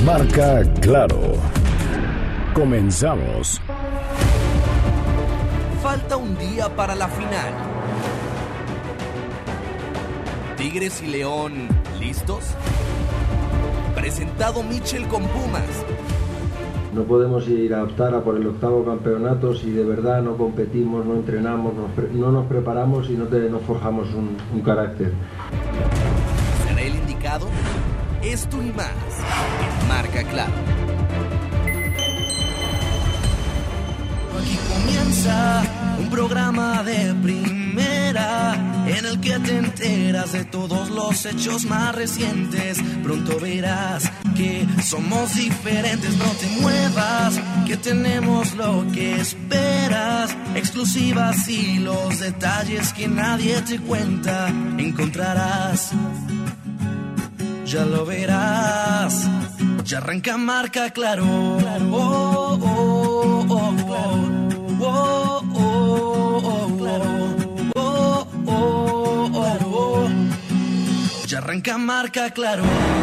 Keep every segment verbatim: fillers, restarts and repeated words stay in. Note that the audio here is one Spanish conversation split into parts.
Marca Claro. Comenzamos. Falta un día para la final. Tigres y León, ¿listos? Presentado Michel con Pumas. No podemos ir a optar a por el octavo campeonato si de verdad no competimos, no entrenamos, no, pre- no nos preparamos y no, te, no forjamos un, un carácter. ¿Será el indicado? Esto y más en Marca Claro. Aquí comienza un programa de primera en el que te enteras de todos los hechos más recientes. Pronto verás que somos diferentes, no te muevas, que tenemos lo que esperas. Exclusivas y los detalles que nadie te cuenta encontrarás. Ya lo verás, ya arranca Marca Claro. Oh, oh, oh, oh, oh, oh, oh, oh, oh, oh. Ya arranca Marca Claro.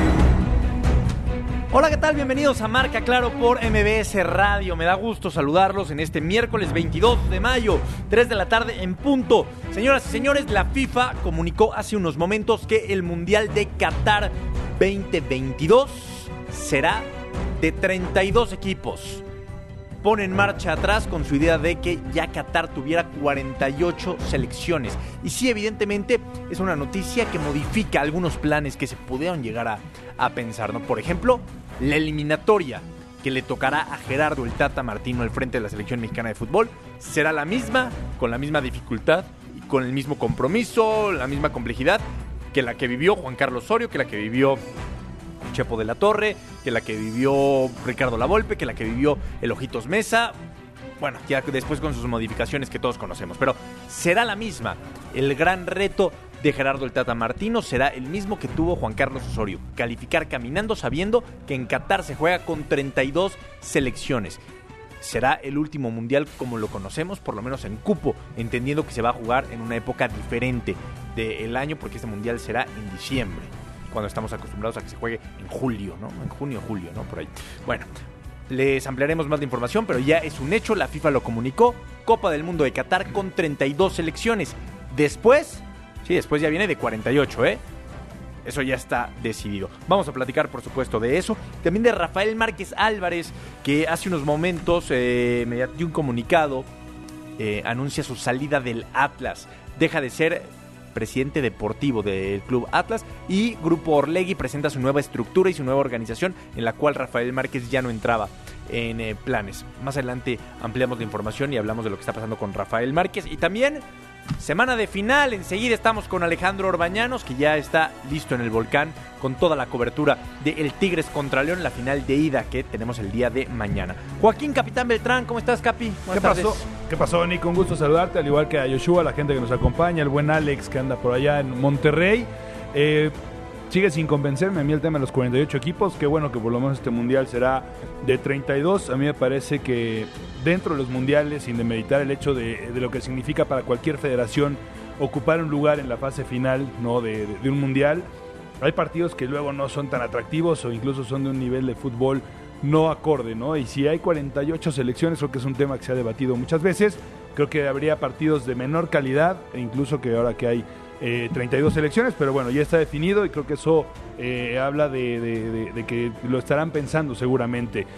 Hola, ¿qué tal? Bienvenidos a Marca Claro por M B S Radio. Me da gusto saludarlos en este miércoles veintidós de mayo, tres de la tarde en punto. Señoras y señores, la FIFA comunicó hace unos momentos que el Mundial de Qatar veinte veintidós será de treinta y dos equipos. Pone en marcha atrás con su idea de que ya Qatar tuviera cuarenta y ocho selecciones. Y sí, evidentemente, es una noticia que modifica algunos planes que se pudieron llegar a, a pensar, ¿no? Por ejemplo, la eliminatoria que le tocará a Gerardo el Tata Martino al frente de la selección mexicana de fútbol será la misma, con la misma dificultad, y con el mismo compromiso, la misma complejidad que la que vivió Juan Carlos Osorio, que la que vivió Chepo de la Torre, que la que vivió Ricardo Lavolpe, que la que vivió el Ojitos Mesa. Bueno, ya después con sus modificaciones que todos conocemos, pero será la misma. El gran reto de Gerardo el Tata Martino será el mismo que tuvo Juan Carlos Osorio: calificar caminando sabiendo que en Qatar se juega con treinta y dos selecciones. Será el último mundial como lo conocemos, por lo menos en cupo, entendiendo que se va a jugar en una época diferente del año, porque este mundial será en diciembre, cuando estamos acostumbrados a que se juegue en julio, ¿no? En junio, julio, ¿no? Por ahí. Bueno, les ampliaremos más de información, pero ya es un hecho, la FIFA lo comunicó. Copa del Mundo de Qatar con treinta y dos selecciones. Después, sí, después ya viene de cuarenta y ocho, ¿eh? Eso ya está decidido. Vamos a platicar, por supuesto, de eso. También de Rafael Márquez Álvarez, que hace unos momentos, eh, mediante un comunicado, eh, anuncia su salida del Atlas. Deja de ser presidente deportivo del Club Atlas, y Grupo Orlegui presenta su nueva estructura y su nueva organización, en la cual Rafael Márquez ya no entraba en eh, planes. Más adelante ampliamos la información y hablamos de lo que está pasando con Rafael Márquez. Y también semana de final, enseguida estamos con Alejandro Orbañanos, que ya está listo en el Volcán con toda la cobertura de el Tigres contra León, la final de ida que tenemos el día de mañana. Joaquín Capitán Beltrán, ¿cómo estás, Capi? Buenas ¿Qué tardes. pasó? ¿Qué pasó, Nico? Un gusto saludarte, al igual que a Yoshua, la gente que nos acompaña, el buen Alex que anda por allá en Monterrey. Eh, sigue sin convencerme a mí el tema de los cuarenta y ocho equipos. Qué bueno que por lo menos este mundial será de treinta y dos. A mí me parece que dentro de los mundiales, sin demeritar el hecho de, de lo que significa para cualquier federación ocupar un lugar en la fase final, ¿no? de, de, de un mundial, hay partidos que luego no son tan atractivos o incluso son de un nivel de fútbol no acorde, ¿no? Y si hay cuarenta y ocho selecciones, creo que es un tema que se ha debatido muchas veces. Creo que habría partidos de menor calidad, e incluso que ahora que hay eh, treinta y dos selecciones, pero bueno, ya está definido y creo que eso eh, habla de, de, de, de que lo estarán pensando seguramente.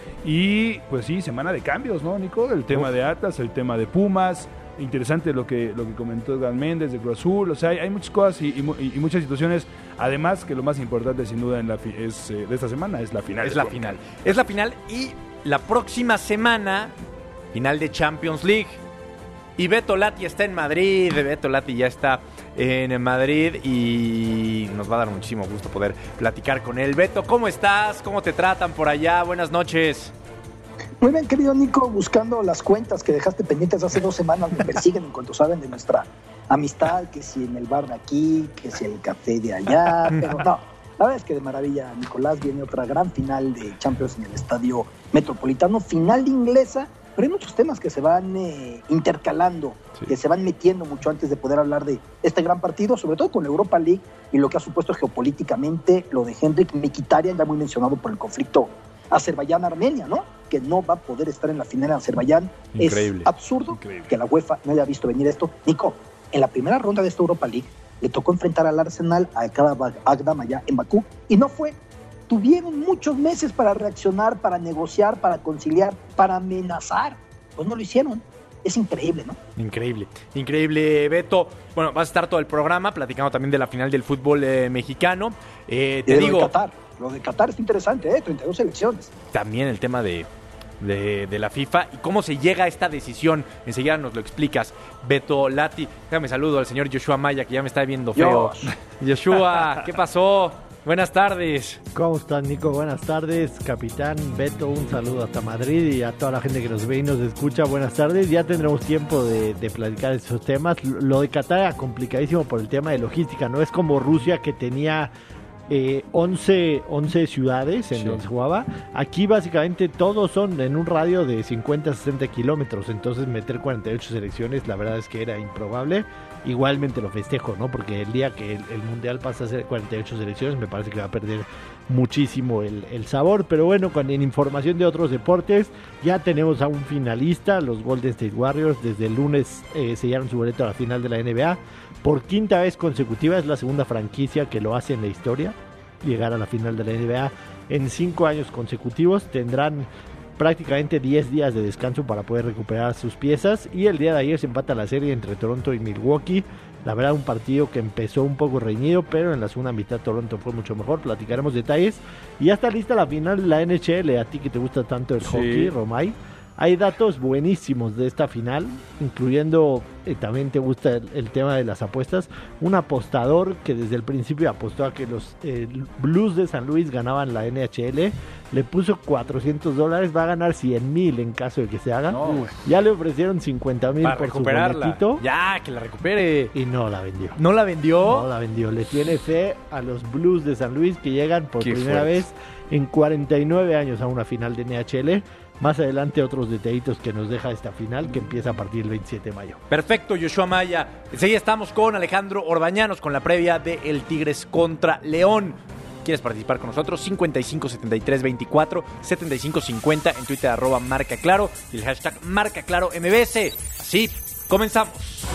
Y pues sí, semana de cambios, ¿no, Nico? El tema de Atlas, el tema de Pumas. Interesante lo que, lo que comentó Edgar Méndez de Cruz Azul. O sea, hay, hay muchas cosas y, y, y muchas situaciones. Además, que lo más importante sin duda en la fi- es, eh, de esta semana es la final. Es la final. Es la final y la próxima semana, final de Champions League. Y Beto Lati está en Madrid. Beto Lati ya está en Madrid y nos va a dar muchísimo gusto poder platicar con él. Beto, ¿cómo estás? ¿Cómo te tratan por allá? Buenas noches. Muy bien, querido Nico, buscando las cuentas que dejaste pendientes hace dos semanas, me persiguen en cuanto saben de nuestra amistad, que si en el bar de aquí, que si el café de allá, pero no, la verdad es que de maravilla, Nicolás, viene otra gran final de Champions en el Estadio Metropolitano, final inglesa, pero hay muchos temas que se van eh, intercalando, sí. que se van metiendo mucho antes de poder hablar de este gran partido, sobre todo con la Europa League y lo que ha supuesto geopolíticamente lo de Henrik Mkhitaryan, ya muy mencionado por el conflicto Azerbaiyán-Armenia, ¿no? Que no va a poder estar en la final en Azerbaiyán. Increíble. Es absurdo Increíble. que la UEFA no haya visto venir esto. Nico, en la primera ronda de esta Europa League le tocó enfrentar al Arsenal a Karabakh Agdam allá en Bakú y no fue. Tuvieron muchos meses para reaccionar, para negociar, para conciliar, para amenazar. Pues no lo hicieron. Es increíble, ¿no? Increíble, increíble, Beto. Bueno, vas a estar todo el programa platicando también de la final del fútbol eh, mexicano. Eh, te Y de digo, Lo de Qatar. Lo de Qatar está interesante, ¿eh? treinta y dos selecciones. también el tema de, de, de la FIFA y cómo se llega a esta decisión. Enseguida nos lo explicas, Beto Lati. Déjame saludo al señor Joshua Maya, que ya me está viendo feo. Josh. Joshua, ¿qué pasó? Buenas tardes. ¿Cómo están, Nico? Buenas tardes, capitán Beto, un saludo hasta Madrid y a toda la gente que nos ve y nos escucha. Buenas tardes, ya tendremos tiempo de, de platicar esos temas. Lo de Qatar era complicadísimo por el tema de logística, no es como Rusia que tenía eh, once, once ciudades en Sí. donde se jugaba. Aquí básicamente todos son en un radio de cincuenta a sesenta kilómetros, entonces meter cuarenta y ocho selecciones la verdad es que era improbable. Igualmente lo festejo, ¿no? Porque el día que el, el Mundial pasa a ser cuarenta y ocho selecciones me parece que va a perder muchísimo el, el sabor. Pero bueno, con en información de otros deportes, ya tenemos a un finalista. Los Golden State Warriors desde el lunes eh, sellaron su boleto a la final de la N B A. Por quinta vez consecutiva, es la segunda franquicia que lo hace en la historia, llegar a la final de la N B A en cinco años consecutivos. Tendrán prácticamente diez días de descanso para poder recuperar sus piezas y el día de ayer se empata la serie entre Toronto y Milwaukee. La verdad, un partido que empezó un poco reñido, pero en la segunda mitad Toronto fue mucho mejor. Platicaremos detalles y ya está lista la final de la N H L. A ti que te gusta tanto el Sí. hockey, Romay, hay datos buenísimos de esta final, incluyendo, eh, también te gusta el, el tema de las apuestas. Un apostador que desde el principio apostó a que los eh, Blues de San Luis ganaban la N H L, le puso cuatrocientos dólares, va a ganar cien mil en caso de que se haga. No, güey. Ya le ofrecieron cincuenta mil Para por su recuperarla. boletito Ya, que la recupere. y no la vendió. ¿No la vendió? No la vendió. Le tiene fe a los Blues de San Luis que llegan por Qué primera fuerte. vez en cuarenta y nueve años a una final de N H L. Más adelante otros detallitos que nos deja esta final que empieza a partir del veintisiete de mayo. Perfecto, Joshua Maya. Enseguida estamos con Alejandro Orbañanos con la previa de El Tigres contra León. ¿Quieres participar con nosotros? cincuenta y cinco setenta y tres veinticuatro setenta y cinco cincuenta en Twitter, arroba Marca Claro y el hashtag Marca Claro M B S. Así, comenzamos.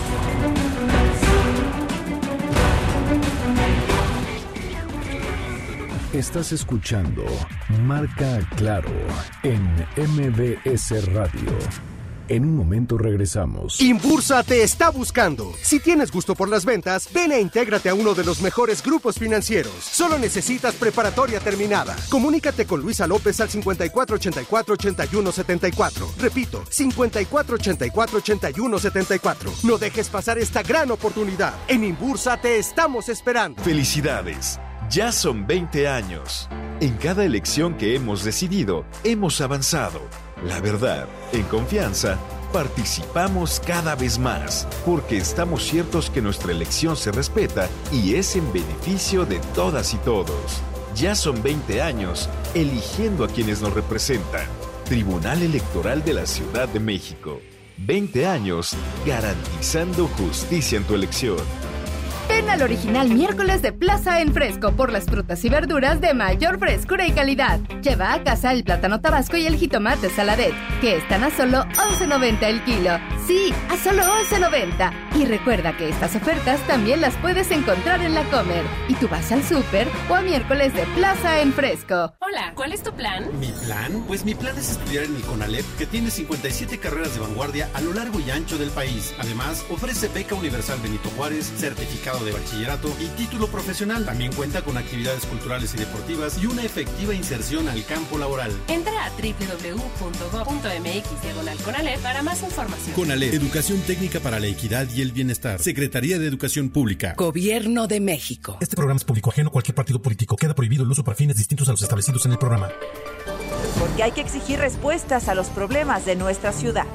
Estás escuchando Marca Claro en M B S Radio. En un momento regresamos. Inbursa te está buscando. Si tienes gusto por las ventas, ven e intégrate a uno de los mejores grupos financieros. Solo necesitas preparatoria terminada. Comunícate con Luisa López al cincuenta y cuatro ochenta y cuatro ochenta y uno setenta y cuatro. Repito, cincuenta y cuatro ochenta y cuatro ochenta y uno setenta y cuatro. No dejes pasar esta gran oportunidad. En Inbursa te estamos esperando. Felicidades. Ya son veinte años. En cada elección que hemos decidido, hemos avanzado. La verdad, en confianza, participamos cada vez más, porque estamos ciertos que nuestra elección se respeta y es en beneficio de todas y todos. Ya son veinte años eligiendo a quienes nos representan. Tribunal Electoral de la Ciudad de México. veinte años garantizando justicia en tu elección. Ven al original miércoles de Plaza en Fresco por las frutas y verduras de mayor frescura y calidad. Lleva a casa el plátano tabasco y el jitomate saladet, que están a solo once noventa el kilo. Sí, a solo once noventa. Y recuerda que estas ofertas también las puedes encontrar en La Comer. Y tú vas al súper o a miércoles de Plaza en Fresco. Hola, ¿cuál es tu plan? ¿Mi plan? Pues mi plan es estudiar en el CONALEP, que tiene cincuenta y siete carreras de vanguardia a lo largo y ancho del país. Además, ofrece beca universal Benito Juárez, certificado de bachillerato y título profesional. También cuenta con actividades culturales y deportivas y una efectiva inserción al campo laboral. Entra a doble u doble u doble u punto gob punto eme equis diagonal CONALEP para más información. CONALEP, Educación Técnica para la Equidad y el Bienestar. Secretaría de Educación Pública. Gobierno de México. Este programa es público ajeno a cualquier partido político. Queda prohibido el uso para fines distintos a los establecidos en el programa. Porque hay que exigir respuestas a los problemas de nuestra ciudad.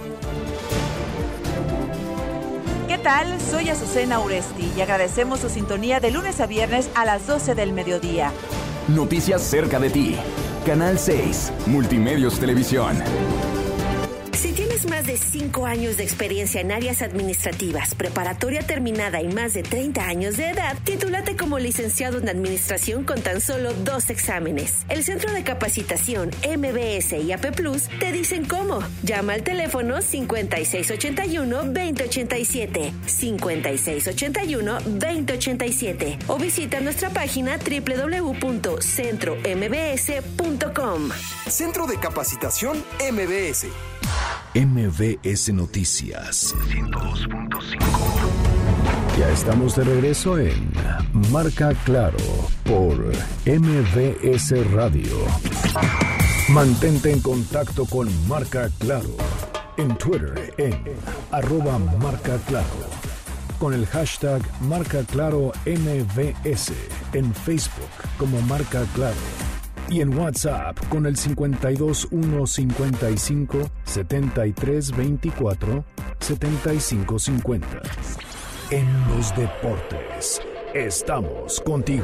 ¿Qué tal? Soy Azucena Uresti y agradecemos su sintonía de lunes a viernes a las doce del mediodía. Noticias cerca de ti. Canal seis, Multimedios Televisión. Si tienes más de cinco años de experiencia en áreas administrativas, preparatoria terminada y más de treinta años de edad, titúlate como licenciado en administración con tan solo dos exámenes. El Centro de Capacitación M B S y A P Plus te dicen cómo. Llama al teléfono cincuenta y seis ochenta y uno, veinte ochenta y siete, cincuenta y seis ochenta y uno, veinte ochenta y siete o visita nuestra página doble u doble u doble u punto centro m b s punto com. Centro de Capacitación M B S. M V S Noticias ciento dos punto cinco. Ya estamos de regreso en Marca Claro por M V S Radio. Mantente en contacto con Marca Claro en Twitter en arroba Marca Claro, con el hashtag Marca Claro M V S, en Facebook como Marca Claro y en WhatsApp con el cincuenta y dos uno cincuenta y cinco setenta y tres veinticuatro setenta y cinco cincuenta. En los deportes, estamos contigo.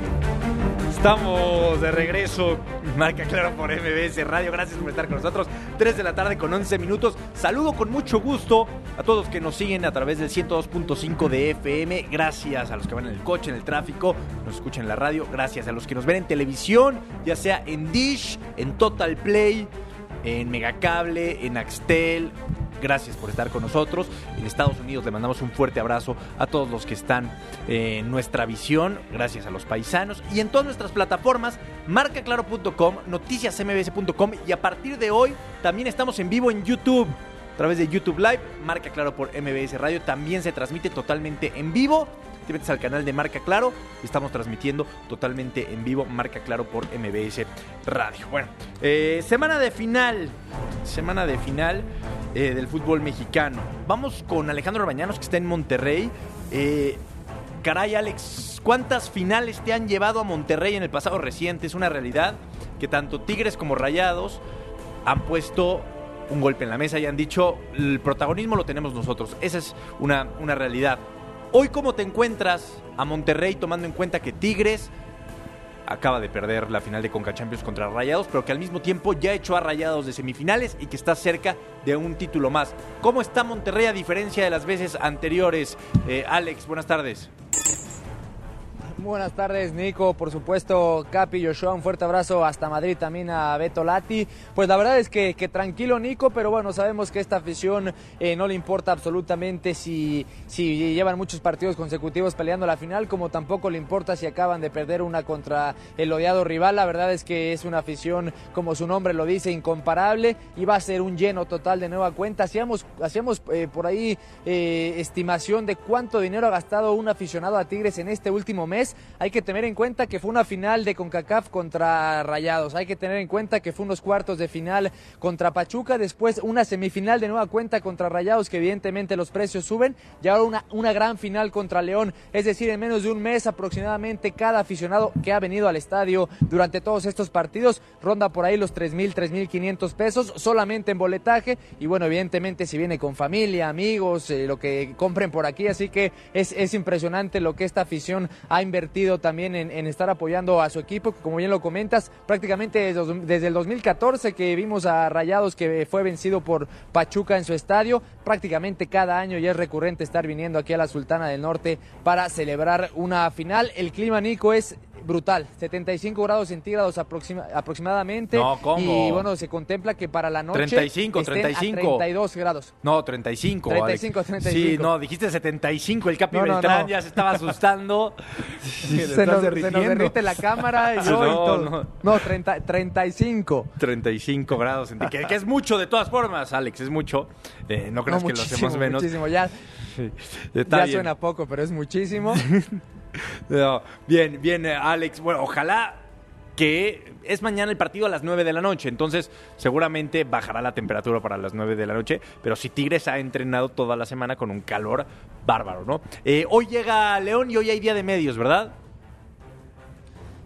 Estamos de regreso, Marca Claro por M V S Radio. Gracias por estar con nosotros. tres de la tarde con once minutos. Saludo con mucho gusto a todos que nos siguen a través del ciento dos punto cinco de F M. Gracias a los que van en el coche, en el tráfico, nos escuchan en la radio. Gracias a los que nos ven en televisión, ya sea en Dish, en Total Play, en Megacable, en Axtel. Gracias por estar con nosotros. En Estados Unidos le mandamos un fuerte abrazo a todos los que están en nuestra visión. Gracias a los paisanos. Y en todas nuestras plataformas, marca claro punto com, noticias m b s punto com. Y a partir de hoy también estamos en vivo en YouTube. A través de YouTube Live, Marca Claro por M V S Radio. También se transmite totalmente en vivo. Te metes al canal de Marca Claro. Estamos transmitiendo totalmente en vivo Marca Claro por M V S Radio. Bueno, eh, semana de final. Semana de final eh, del fútbol mexicano. Vamos con Alejandro Bañanos, que está en Monterrey. Eh, caray, Alex, ¿cuántas finales te han llevado a Monterrey en el pasado reciente? Es una realidad que tanto Tigres como Rayados han puesto un golpe en la mesa y han dicho, el protagonismo lo tenemos nosotros. Esa es una, una realidad. Hoy, ¿cómo te encuentras a Monterrey, tomando en cuenta que Tigres acaba de perder la final de Conca Champions contra Rayados, pero que al mismo tiempo ya echó a Rayados de semifinales y que está cerca de un título más? ¿Cómo está Monterrey a diferencia de las veces anteriores? Eh, Alex, buenas tardes. Buenas tardes, Nico, por supuesto, Capi, Joshua, un fuerte abrazo hasta Madrid, también a Beto Lati. Pues la verdad es que, que tranquilo, Nico, pero bueno, sabemos que esta afición eh, no le importa absolutamente si, si llevan muchos partidos consecutivos peleando la final, como tampoco le importa si acaban de perder una contra el odiado rival. La verdad es que es una afición, como su nombre lo dice, incomparable, y va a ser un lleno total de nueva cuenta. Hacíamos, hacíamos eh, por ahí eh, estimación de cuánto dinero ha gastado un aficionado a Tigres en este último mes. Hay que tener en cuenta que fue una final de CONCACAF contra Rayados, hay que tener en cuenta que fue unos cuartos de final contra Pachuca, después una semifinal de nueva cuenta contra Rayados, que evidentemente los precios suben, y ahora una, una gran final contra León. Es decir, en menos de un mes aproximadamente cada aficionado que ha venido al estadio durante todos estos partidos ronda por ahí los tres mil, tres mil quinientos pesos solamente en boletaje, y bueno, evidentemente si viene con familia, amigos, eh, lo que compren por aquí, así que es, es impresionante lo que esta afición ha invertido también en, en estar apoyando a su equipo, que como bien lo comentas, prácticamente desde, desde el dos mil catorce que vimos a Rayados que fue vencido por Pachuca en su estadio, prácticamente cada año ya es recurrente estar viniendo aquí a la Sultana del Norte para celebrar una final. El clima, Nico, es brutal, setenta y cinco grados centígrados aproxima, aproximadamente. No, ¿cómo? Y bueno, se contempla que para la noche treinta y cinco, treinta y cinco. A treinta y dos grados. No, treinta y cinco. treinta y cinco, treinta y cinco. Sí, no, dijiste setenta y cinco, el Capi no, no, Beltrán no. ya se estaba asustando. Sí, se, nos, se nos derrite la cámara y yo no, y todo. No, no treinta, treinta y cinco. treinta y cinco grados centígrados, que, que es mucho de todas formas, Alex, es mucho. Eh, no creas no, que lo hacemos menos. Muchísimo, ya, sí, ya suena poco, pero es muchísimo. No, bien, bien, Alex. Bueno, ojalá que es mañana el partido a las nueve de la noche, entonces seguramente bajará la temperatura para las nueve de la noche, pero si Tigres ha entrenado toda la semana con un calor bárbaro, ¿no? Eh, hoy llega León y hoy hay día de medios, ¿verdad?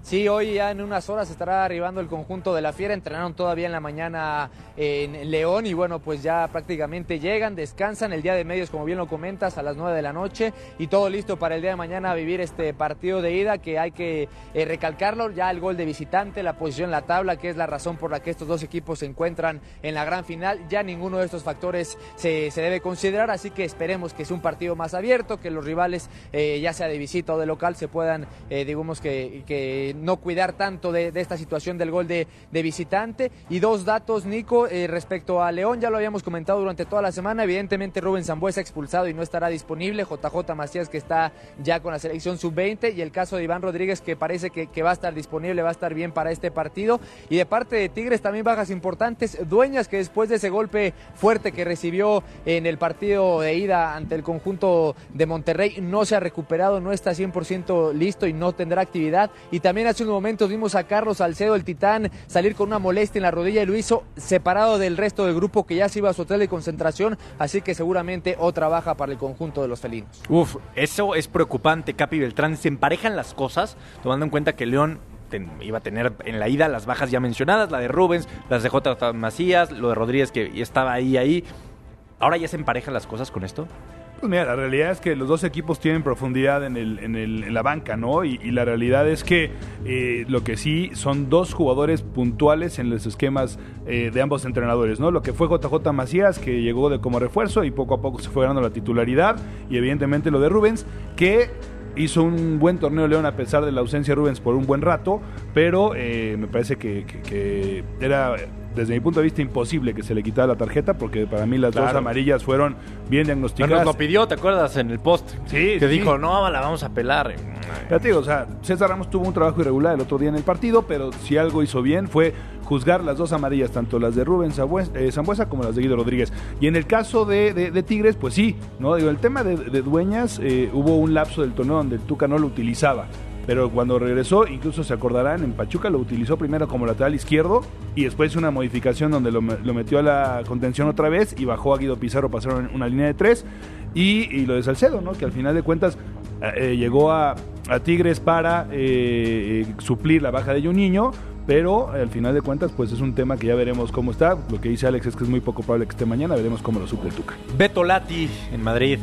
Sí, hoy ya en unas horas estará arribando el conjunto de la Fiera. Entrenaron todavía en la mañana en León y bueno, pues ya prácticamente llegan, descansan el día de medios, como bien lo comentas, a las nueve de la noche y todo listo para el día de mañana a vivir este partido de ida, que hay que eh, recalcarlo, ya el gol de visitante, la posición en la tabla, que es la razón por la que estos dos equipos se encuentran en la gran final. Ya ninguno de estos factores se, se debe considerar, así que esperemos que sea un partido más abierto, que los rivales, eh, ya sea de visita o de local, se puedan, eh, digamos que, que no cuidar tanto de, de esta situación del gol de, de visitante. Y dos datos, Nico, eh, respecto a León, ya lo habíamos comentado durante toda la semana, evidentemente Rubén Sambueza expulsado y no estará disponible, J J Macías que está ya con la selección sub veinte y el caso de Iván Rodríguez que parece que, que va a estar disponible, va a estar bien para este partido. Y de parte de Tigres también bajas importantes, Dueñas, que después de ese golpe fuerte que recibió en el partido de ida ante el conjunto de Monterrey no se ha recuperado, no está cien por ciento listo y no tendrá actividad. Y también hace unos momentos vimos a Carlos Salcedo, el Titán, salir con una molestia en la rodilla y lo hizo separado del resto del grupo que ya se iba a su hotel de concentración, así que seguramente otra baja para el conjunto de los felinos. Uf, eso es preocupante, Capi Beltrán. Se emparejan las cosas, tomando en cuenta que León ten, iba a tener en la ida las bajas ya mencionadas, la de Rubens, las de J J Macías, lo de Rodríguez que estaba ahí, ahí. ¿Ahora ya se emparejan las cosas con esto? Pues mira, la realidad es que los dos equipos tienen profundidad en, el, en, el, en la banca, ¿no? Y, y la realidad es que eh, lo que sí son dos jugadores puntuales en los esquemas eh, de ambos entrenadores, ¿no? Lo que fue J J Macías, que llegó de como refuerzo y poco a poco se fue ganando la titularidad, y evidentemente lo de Rubens, que hizo un buen torneo León a pesar de la ausencia de Rubens por un buen rato, pero eh, me parece que, que, que era, desde mi punto de vista, imposible que se le quitara la tarjeta, porque para mí las claro. dos amarillas fueron bien diagnosticadas. Pero nos lo pidió, ¿te acuerdas? En el post. Sí, que sí. dijo, no, la vamos a pelar. Ya te digo, o sea, César Ramos tuvo un trabajo irregular el otro día en el partido, pero si algo hizo bien fue juzgar las dos amarillas, tanto las de Rubén Sambueza como las de Guido Rodríguez. Y en el caso de, de, de Tigres, pues sí, ¿no? Digo, el tema de, de Dueñas, eh, hubo un lapso del torneo donde el Tuca no lo utilizaba, pero cuando regresó, incluso se acordarán, en Pachuca lo utilizó primero como lateral izquierdo y después una modificación donde lo, lo metió a la contención otra vez y bajó a Guido Pizarro, pasaron una línea de tres. Y, y lo de Salcedo, ¿no? Que al final de cuentas eh, llegó a, a Tigres para eh, eh, suplir la baja de Juninho, pero al final de cuentas pues es un tema que ya veremos cómo está. Lo que dice Alex es que es muy poco probable que esté mañana, veremos cómo lo suple el Tuca. Beto Lati en Madrid.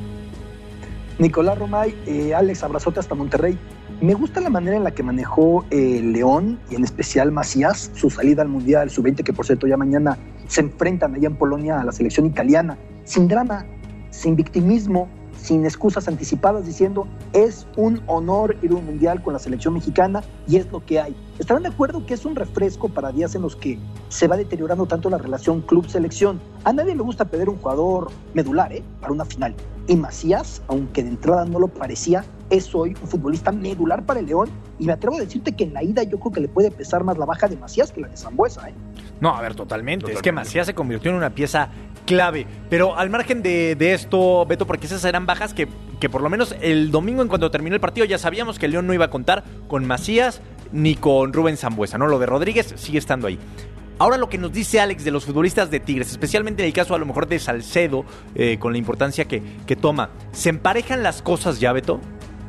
Nicolás Romay, eh, Alex, abrazote hasta Monterrey. Me gusta la manera en la que manejó eh, León y en especial Macías su salida al Mundial sub veinte, que por cierto ya mañana se enfrentan allá en Polonia a la selección italiana, sin drama, sin victimismo, sin excusas anticipadas, diciendo es un honor ir a un Mundial con la selección mexicana y es lo que hay. ¿Estarán de acuerdo que es un refresco para días en los que se va deteriorando tanto la relación club-selección? A nadie le gusta perder un jugador medular, ¿eh? Para una final. Y Macías, aunque de entrada no lo parecía, es hoy un futbolista medular para el León, y me atrevo a decirte que en la ida yo creo que le puede pesar más la baja de Macías que la de Sambueza, ¿eh? No, a ver, totalmente. totalmente. Es que Macías se convirtió en una pieza clave. Pero al margen de, de esto, Beto, porque esas eran bajas que, que por lo menos el domingo en cuanto terminó el partido ya sabíamos que el León no iba a contar con Macías ni con Rubén Sambueza, ¿no? Lo de Rodríguez sigue estando ahí. Ahora lo que nos dice Alex de los futbolistas de Tigres, especialmente en el caso a lo mejor de Salcedo, eh, con la importancia que, que toma, ¿se emparejan las cosas ya, Beto?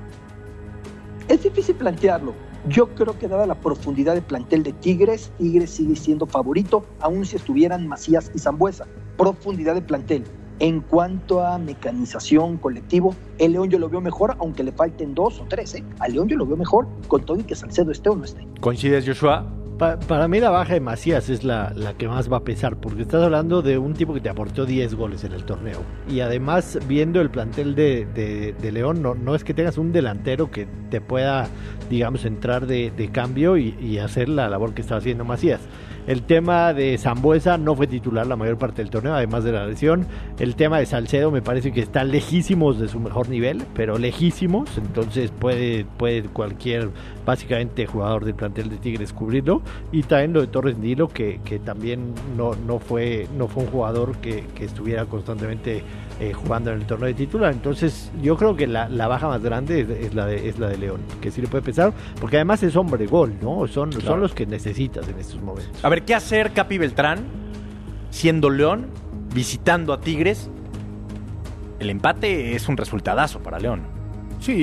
Es difícil plantearlo. Yo creo que dada la profundidad de plantel de Tigres, Tigres sigue siendo favorito, aun si estuvieran Macías y Sambueza. Profundidad de plantel. En cuanto a mecanización, colectivo, el León yo lo veo mejor, aunque le falten dos o tres, ¿eh? Al León yo lo veo mejor, con todo y que Salcedo esté o no esté. ¿Coincides, Joshua? Pa- para mí la baja de Macías es la, la que más va a pesar, porque estás hablando de un tipo que te aportó diez goles en el torneo. Y además, viendo el plantel de, de, de León, no, no es que tengas un delantero que te pueda, digamos, entrar de, de cambio y, y hacer la labor que estaba haciendo Macías. El tema de Sambueza no fue titular la mayor parte del torneo, además de la lesión. El tema de Salcedo me parece que está lejísimos de su mejor nivel, pero lejísimos, entonces puede, puede cualquier, básicamente, jugador del plantel de Tigres cubrirlo. Y también lo de Torres Nilo, que, que también no, no, fue, no fue un jugador que, que estuviera constantemente eh, jugando en el torneo de titular. Entonces yo creo que la, la baja más grande es, es, la de, es la de León, que sí le puede pesar, porque además es hombre gol, ¿no? Son, claro. son los que necesitas en estos momentos. A ver, ¿qué hacer Capi Beltrán siendo León, visitando a Tigres? El empate es un resultadazo para León. Sí,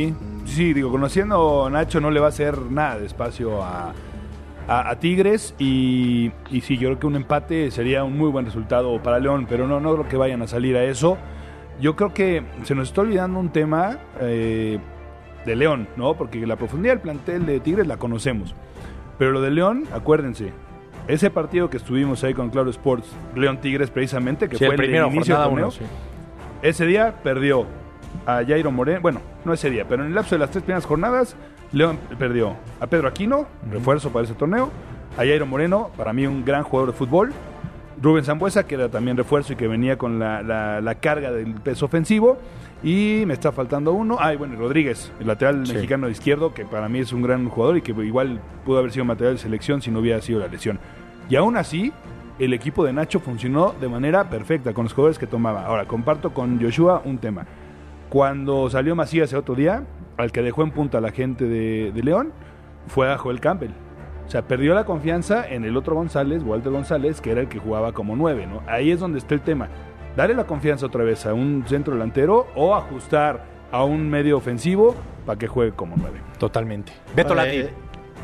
sí, digo, conociendo a Nacho no le va a hacer nada de espacio a, a, a Tigres y, y sí, yo creo que un empate sería un muy buen resultado para León, pero no, no creo que vayan a salir a eso. Yo creo que se nos está olvidando un tema eh, de León, ¿no? Porque la profundidad del plantel de Tigres la conocemos, pero lo de León, acuérdense, ese partido que estuvimos ahí con Claro Sports, León Tigres precisamente, que sí, fue el, el, el inicio del torneo, uno, sí. Ese día perdió a Jairo Moreno, bueno, no ese día, pero en el lapso de las tres primeras jornadas, León perdió a Pedro Aquino, refuerzo para ese torneo, a Jairo Moreno, para mí un gran jugador de fútbol, Rubén Sambuesa, que era también refuerzo y que venía con la, la, la carga del peso ofensivo, y me está faltando uno, ah, y bueno, Rodríguez, el lateral sí. mexicano de izquierdo, que para mí es un gran jugador y que igual pudo haber sido material de selección si no hubiera sido la lesión. Y aún así, el equipo de Nacho funcionó de manera perfecta con los jugadores que tomaba. Ahora, comparto con Joshua un tema. Cuando salió Macías el otro día, al que dejó en punta a la gente de, de León, fue a Joel Campbell. O sea, perdió la confianza en el otro González, Walter González, que era el que jugaba como nueve, ¿no? Ahí es donde está el tema. Darle la confianza otra vez a un centro delantero o ajustar a un medio ofensivo para que juegue como nueve. Totalmente. Beto Lati. Eh,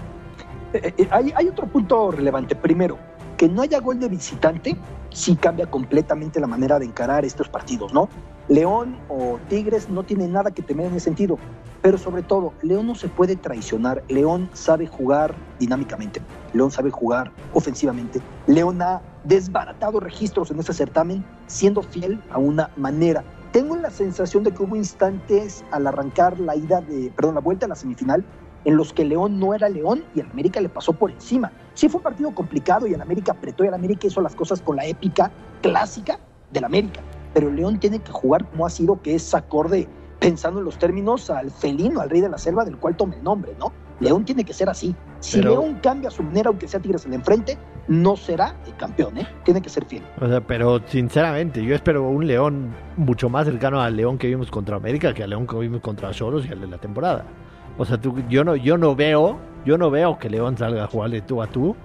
eh, hay, hay otro punto relevante. Primero, que no haya gol de visitante sí cambia completamente la manera de encarar estos partidos, ¿no? León o Tigres no tienen nada que temer en ese sentido, pero sobre todo, León no se puede traicionar. León sabe jugar dinámicamente, León sabe jugar ofensivamente. León ha desbaratado registros en ese certamen siendo fiel a una manera. Tengo la sensación de que hubo instantes al arrancar la ida de, perdón, la vuelta a la semifinal en los que León no era León y el América le pasó por encima. Sí fue un partido complicado y el América apretó y el América hizo las cosas con la épica clásica del América. Pero León tiene que jugar como ha sido, que es acorde, pensando en los términos, al felino, al rey de la selva, del cual toma el nombre, ¿no? León tiene que ser así. Si pero, León cambia su manera, aunque sea Tigres en el enfrente, no será el campeón, ¿eh? Tiene que ser fiel. O sea, pero sinceramente, yo espero un León mucho más cercano al León que vimos contra América que al León que vimos contra Xolos y al de la temporada. O sea, tú, yo no, yo no veo, yo no veo que León salga a jugar de tú a tú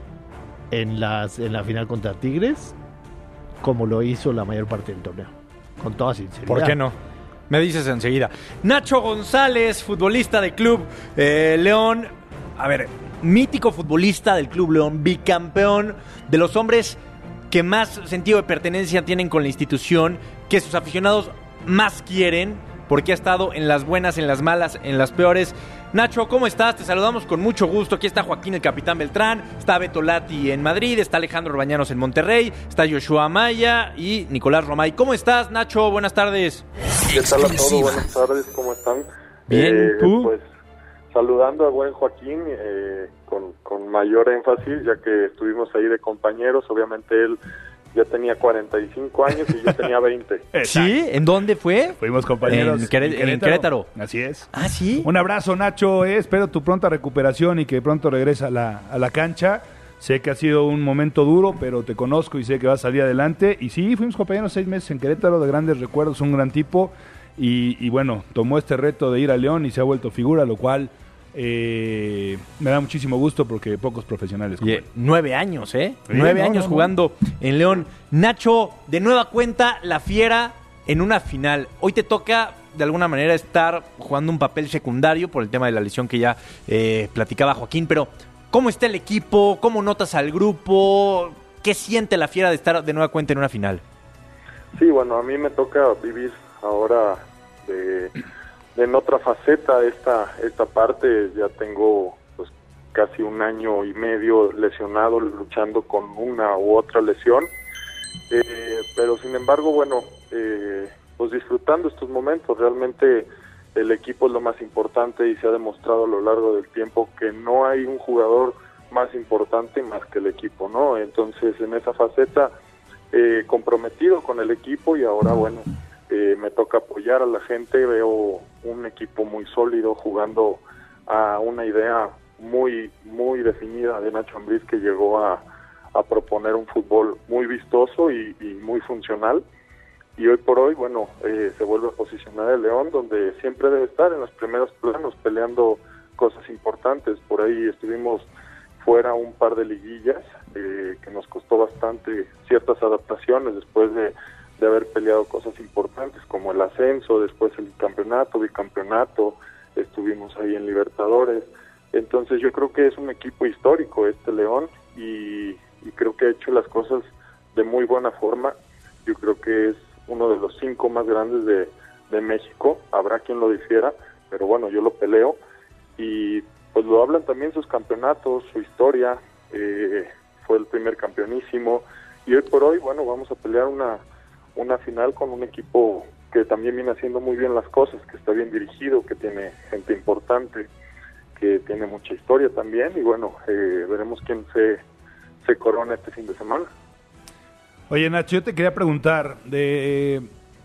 en las, en la final contra Tigres, como lo hizo la mayor parte del torneo. Con toda sinceridad. ¿Por qué no? Me dices enseguida. Nacho González, futbolista del Club eh, León. A ver, mítico futbolista del Club León, bicampeón, de los hombres que más sentido de pertenencia tienen con la institución, que sus aficionados más quieren, porque ha estado en las buenas, en las malas, en las peores. Nacho, ¿cómo estás? Te saludamos con mucho gusto. Aquí está Joaquín, el Capitán Beltrán, está Beto Lati en Madrid, está Alejandro Orbañanos en Monterrey, está Joshua Maya y Nicolás Romay. ¿Cómo estás, Nacho? Buenas tardes. ¿Qué tal a todos? Buenas tardes, ¿cómo están? Bien, eh, ¿tú? Pues saludando a buen Joaquín eh, con, con mayor énfasis, ya que estuvimos ahí de compañeros. Obviamente él ya tenía cuarenta y cinco años y yo tenía veinte. ¿Sí? ¿En dónde fue? Fuimos compañeros en, Quere- en, Querétaro. en Querétaro. Así es. ¿Ah, sí? Un abrazo, Nacho. Eh, espero tu pronta recuperación y que pronto regresa a la, a la cancha. Sé que ha sido un momento duro, pero te conozco y sé que vas a salir adelante. Y sí, fuimos compañeros seis meses en Querétaro, de grandes recuerdos, un gran tipo. Y, y bueno, tomó este reto de ir a León y se ha vuelto figura, lo cual eh, me da muchísimo gusto porque pocos profesionales. Como yeah. Nueve años, ¿eh? Sí, Nueve no, años no, jugando no. en León. Nacho, de nueva cuenta, la Fiera en una final. Hoy te toca, de alguna manera, estar jugando un papel secundario por el tema de la lesión que ya eh, platicaba Joaquín, pero ¿cómo está el equipo? ¿Cómo notas al grupo? ¿Qué siente la Fiera de estar de nueva cuenta en una final? Sí, bueno, a mí me toca vivir ahora de, de en otra faceta esta esta parte. Ya tengo pues casi un año y medio lesionado, luchando con una u otra lesión, eh, pero sin embargo, bueno, eh, pues disfrutando estos momentos. Realmente el equipo es lo más importante y se ha demostrado a lo largo del tiempo que no hay un jugador más importante más que el equipo, ¿no? Entonces, en esa faceta, eh, comprometido con el equipo, y ahora, bueno, eh, me toca apoyar a la gente. Veo un equipo muy sólido jugando a una idea muy muy definida de Nacho Ambriz, que llegó a, a proponer un fútbol muy vistoso y, y muy funcional. Y hoy por hoy, bueno, eh, se vuelve a posicionar el León, donde siempre debe estar en los primeros planos, peleando cosas importantes. Por ahí estuvimos fuera un par de liguillas, eh, que nos costó bastante ciertas adaptaciones después de, de haber peleado cosas importantes, como el ascenso, después el campeonato, bicampeonato, estuvimos ahí en Libertadores. Entonces yo creo que es un equipo histórico este León y, y creo que ha hecho las cosas de muy buena forma. Yo creo que es uno de los cinco más grandes de, de México, habrá quien lo difiera, pero bueno, yo lo peleo, y pues lo hablan también sus campeonatos, su historia, eh, fue el primer campeonísimo, y hoy por hoy, bueno, vamos a pelear una, una final con un equipo que también viene haciendo muy bien las cosas, que está bien dirigido, que tiene gente importante, que tiene mucha historia también, y bueno, eh, veremos quién se, se corona este fin de semana. Oye, Nacho, yo te quería preguntar, de,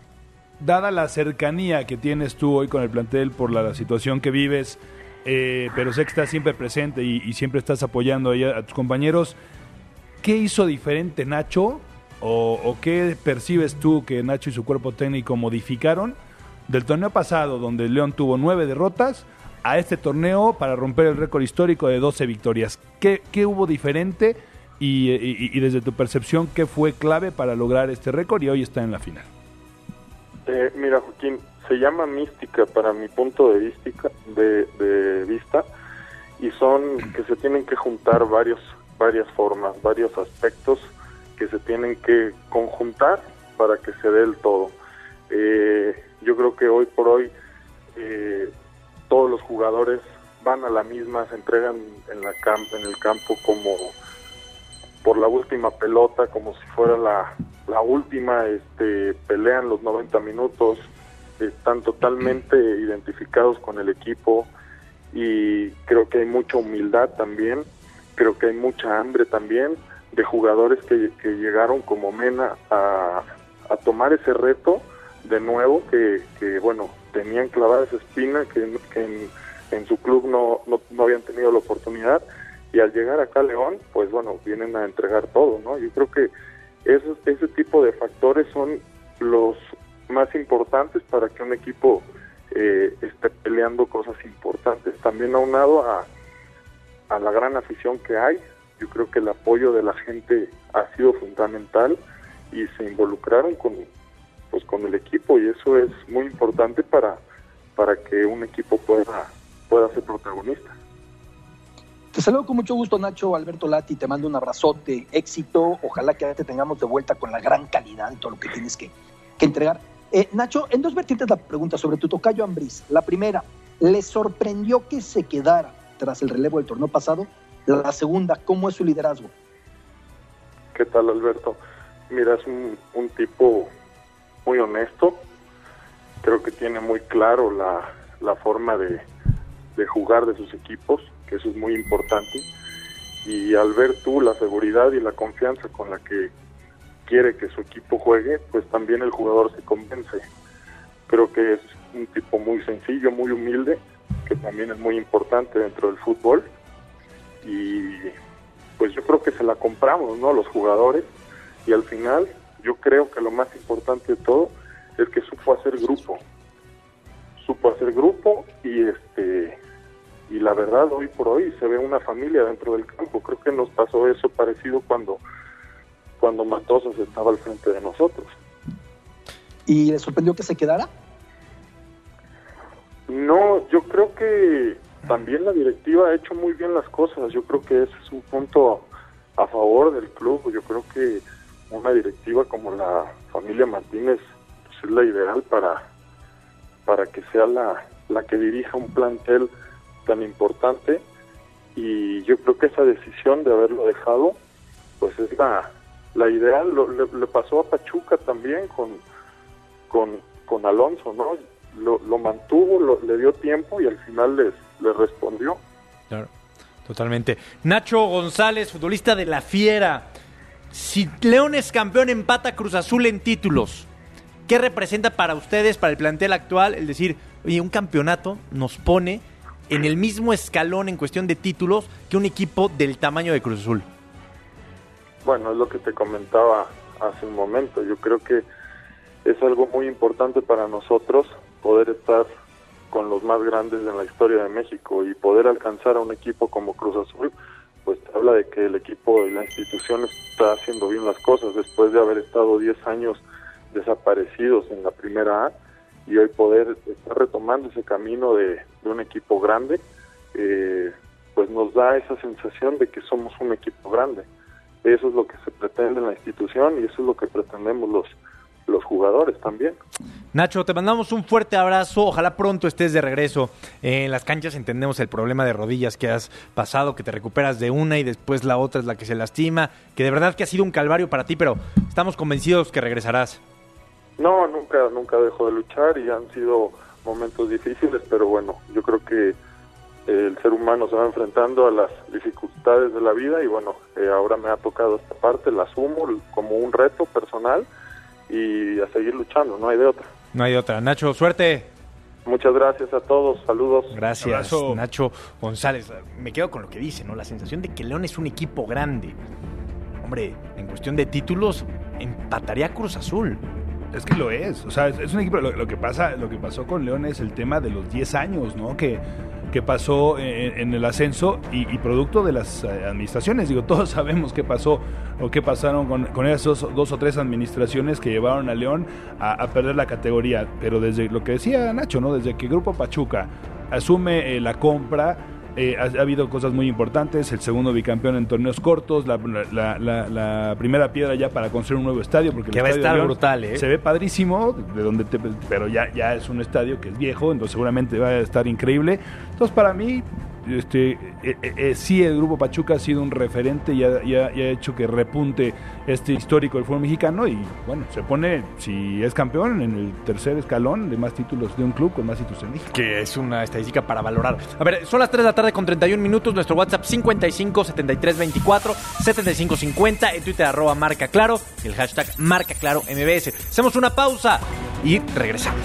dada la cercanía que tienes tú hoy con el plantel por la, la situación que vives, eh, pero sé que estás siempre presente y, y siempre estás apoyando ahí a, a tus compañeros, ¿qué hizo diferente Nacho o, o qué percibes tú que Nacho y su cuerpo técnico modificaron del torneo pasado, donde León tuvo nueve derrotas, a este torneo para romper el récord histórico de doce victorias? ¿Qué, qué hubo diferente? Y, y, y desde tu percepción, ¿qué fue clave para lograr este récord y hoy está en la final? Eh, mira, Joaquín, se llama mística para mi punto de vista, de, de vista, y son que se tienen que juntar varios, varias formas, varios aspectos que se tienen que conjuntar para que se dé el todo. Eh, yo creo que hoy por hoy eh, todos los jugadores van a la misma, se entregan en, la camp- en el campo como por la última pelota, como si fuera la, la última, este, pelean los noventa minutos, están totalmente identificados con el equipo, y creo que hay mucha humildad también, creo que hay mucha hambre también de jugadores que, que llegaron como Mena a, a tomar ese reto de nuevo, que, que bueno, tenían clavada esa espina, que, que en, en su club no, no, no habían tenido la oportunidad, y al llegar acá a León, pues bueno, vienen a entregar todo, ¿no? Yo creo que esos, ese tipo de factores son los más importantes para que un equipo eh, esté peleando cosas importantes. También aunado a, a la gran afición que hay, yo creo que el apoyo de la gente ha sido fundamental y se involucraron con, pues, con el equipo, y eso es muy importante para, para que un equipo pueda, pueda ser protagonista. Te saludo con mucho gusto, Nacho. Alberto Lati, te mando un abrazote, éxito, ojalá que ya te tengamos de vuelta con la gran calidad y todo lo que tienes que, que entregar. Eh, Nacho, en dos vertientes la pregunta sobre tu tocayo Ambriz. La primera, ¿le sorprendió que se quedara tras el relevo del torneo pasado? La segunda, ¿cómo es su liderazgo? ¿Qué tal, Alberto? Mira, es un, un tipo muy honesto, creo que tiene muy claro la, la forma de, de jugar de sus equipos, que eso es muy importante, y al ver tú la seguridad y la confianza con la que quiere que su equipo juegue, pues también el jugador se convence. Creo que es un tipo muy sencillo, muy humilde, que también es muy importante dentro del fútbol, y pues yo creo que se la compramos, ¿no?, los jugadores, y al final yo creo que lo más importante de todo es que supo hacer grupo, supo hacer grupo y este y la verdad hoy por hoy se ve una familia dentro del campo. Creo que nos pasó eso parecido cuando cuando Matosas estaba al frente de nosotros. ¿Y le sorprendió que se quedara? No, yo creo que también la directiva ha hecho muy bien las cosas. Yo creo que ese es un punto a favor del club. Yo creo que una directiva como la familia Martínez pues, es la ideal para, para que sea la, la que dirija un plantel tan importante, y yo creo que esa decisión de haberlo dejado pues es la, la ideal. Lo, le, le pasó a Pachuca también con, con, con Alonso, ¿no? Lo, lo mantuvo, lo, le dio tiempo y al final les, les respondió. Claro, totalmente. Nacho González, futbolista de la Fiera. Si León es campeón, empata Cruz Azul en títulos, ¿qué representa para ustedes, para el plantel actual, el decir, oye, un campeonato nos pone en el mismo escalón en cuestión de títulos que un equipo del tamaño de Cruz Azul? Bueno, es lo que te comentaba hace un momento. Yo creo que es algo muy importante para nosotros poder estar con los más grandes en la historia de México, y poder alcanzar a un equipo como Cruz Azul, pues te habla de que el equipo y la institución está haciendo bien las cosas después de haber estado diez años desaparecidos en la primera A, y hoy poder estar retomando ese camino de de un equipo grande, eh, pues nos da esa sensación de que somos un equipo grande. Eso es lo que se pretende en la institución y eso es lo que pretendemos los, los jugadores también. Nacho, te mandamos un fuerte abrazo, ojalá pronto estés de regreso en las canchas. Entendemos el problema de rodillas que has pasado, que te recuperas de una y después la otra es la que se lastima, que de verdad que ha sido un calvario para ti, pero estamos convencidos que regresarás. No, nunca, nunca dejo de luchar y han sido momentos difíciles, pero bueno, yo creo que el ser humano se va enfrentando a las dificultades de la vida y bueno, eh, ahora me ha tocado esta parte, la asumo como un reto personal y a seguir luchando, no hay de otra. No hay de otra. Nacho, suerte. Muchas gracias a todos, saludos. Gracias, Abrazo. Nacho González. Me quedo con lo que dice, ¿no? La sensación de que León es un equipo grande. Hombre, en cuestión de títulos, empataría a Cruz Azul. Es que lo es, o sea, es, es un equipo, lo, lo que pasa, lo que pasó con León es el tema de los diez años, ¿no? Que, que pasó en, en el ascenso y, y producto de las eh, administraciones, digo, todos sabemos qué pasó o qué pasaron con, con esas dos, dos o tres administraciones que llevaron a León a, a perder la categoría, pero desde lo que decía Nacho, ¿no? Desde que Grupo Pachuca asume eh, la compra, Eh, ha, ha habido cosas muy importantes, el segundo bicampeón en torneos cortos, la, la, la, la primera piedra ya para construir un nuevo estadio, porque que el va a estadio estar de León brutal, ¿eh? Se ve padrísimo, de donde te, pero ya, ya es un estadio que es viejo, entonces seguramente va a estar increíble. Entonces para mí, este, eh, eh, sí, el Grupo Pachuca ha sido un referente y ha, y, ha, y ha hecho que repunte este histórico del fútbol mexicano y bueno, se pone, si es campeón, en el tercer escalón de más títulos de un club con más títulos en México. Que es una estadística para valorar. A ver, son las tres de la tarde con treinta y un minutos, nuestro WhatsApp cincuenta y cinco setenta y tres veinticuatro setenta y cinco cincuenta, en Twitter arroba marca claro, y el hashtag marca claro M B S. Hacemos una pausa y regresamos.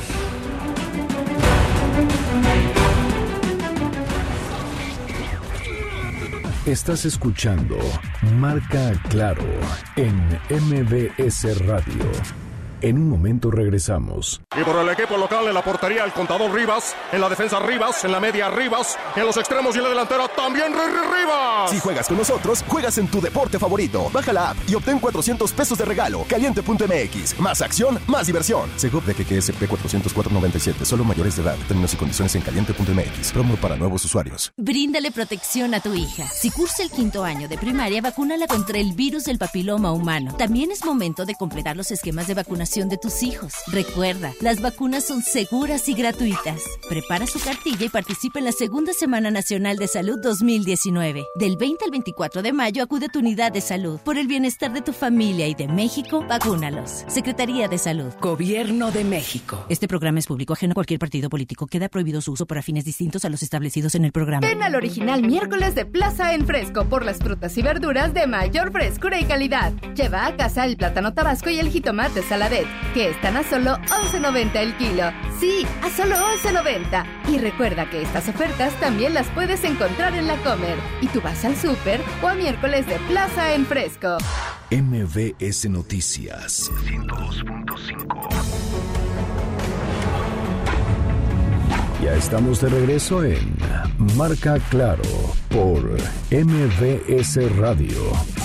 Estás escuchando Marca Claro en M B S Radio. En un momento regresamos. Y por el equipo local, en la portería, el contador Rivas. En la defensa, Rivas. En la media, Rivas. En los extremos y en la delantera, también Rivas. Si juegas con nosotros, juegas en tu deporte favorito. Baja la app y obtén cuatrocientos pesos de regalo. Caliente punto M X. Más acción, más diversión. Segov de Q Q S P cuatrocientos cuatro noventa y siete. Solo mayores de edad. Términos y condiciones en caliente punto M X. Promo para nuevos usuarios. Bríndale protección a tu hija. Si cursa el quinto año de primaria, vacúnala contra el virus del papiloma humano. También es momento de completar los esquemas de vacunación de tus hijos. Recuerda, las vacunas son seguras y gratuitas. Prepara su cartilla y participa en la Segunda Semana Nacional de Salud dos mil diecinueve. Del veinte al veinticuatro de mayo acude a tu unidad de salud. Por el bienestar de tu familia y de México, vacúnalos. Secretaría de Salud. Gobierno de México. Este programa es público ajeno a cualquier partido político. Queda prohibido su uso para fines distintos a los establecidos en el programa. Ven al original miércoles de Plaza en Fresco por las frutas y verduras de mayor frescura y calidad. Lleva a casa el plátano tabasco y el jitomate saladet, que están a solo once noventa el kilo. Sí, a solo once noventa. Y recuerda que estas ofertas también las puedes encontrar en La Comer. Y tú vas al súper o a miércoles de Plaza en Fresco. M V S Noticias ciento dos punto cinco. Ya estamos de regreso en Marca Claro por M V S Radio.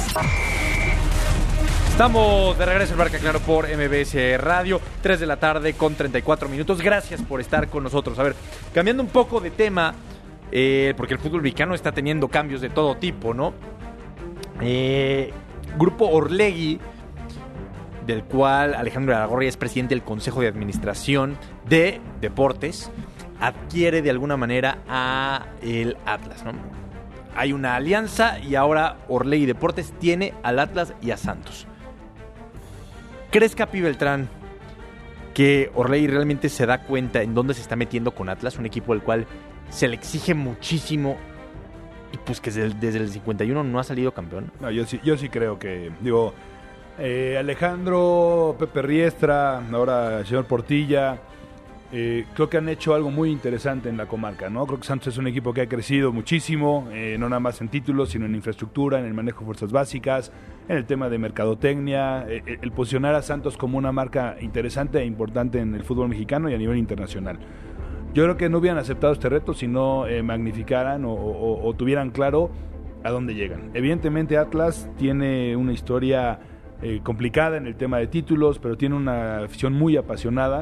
Estamos de regreso en Marca Claro por M B S Radio, tres de la tarde con treinta y cuatro minutos. Gracias por estar con nosotros. A ver, cambiando un poco de tema, eh, porque el fútbol mexicano está teniendo cambios de todo tipo, ¿no? Eh, Grupo Orlegui, del cual Alejandro Aragorri es presidente del Consejo de Administración de Deportes, adquiere de alguna manera a el Atlas, ¿no? Hay una alianza y ahora Orlegui Deportes tiene al Atlas y a Santos. ¿Crees, Capi Beltrán, que Orlegui realmente se da cuenta en dónde se está metiendo con Atlas? Un equipo al cual se le exige muchísimo y pues que desde el, desde el cincuenta y uno no ha salido campeón. No, yo sí, yo sí creo que, digo, eh, Alejandro, Pepe Riestra, ahora el señor Portilla, eh, creo que han hecho algo muy interesante en la comarca, ¿no? Creo que Santos es un equipo que ha crecido muchísimo, eh, no nada más en títulos, sino en infraestructura, en el manejo de fuerzas básicas, en el tema de mercadotecnia, eh, el posicionar a Santos como una marca interesante e importante en el fútbol mexicano y a nivel internacional. Yo creo que no hubieran aceptado este reto si no eh, magnificaran o, o, o tuvieran claro a dónde llegan. Evidentemente Atlas tiene una historia eh, complicada en el tema de títulos, pero tiene una afición muy apasionada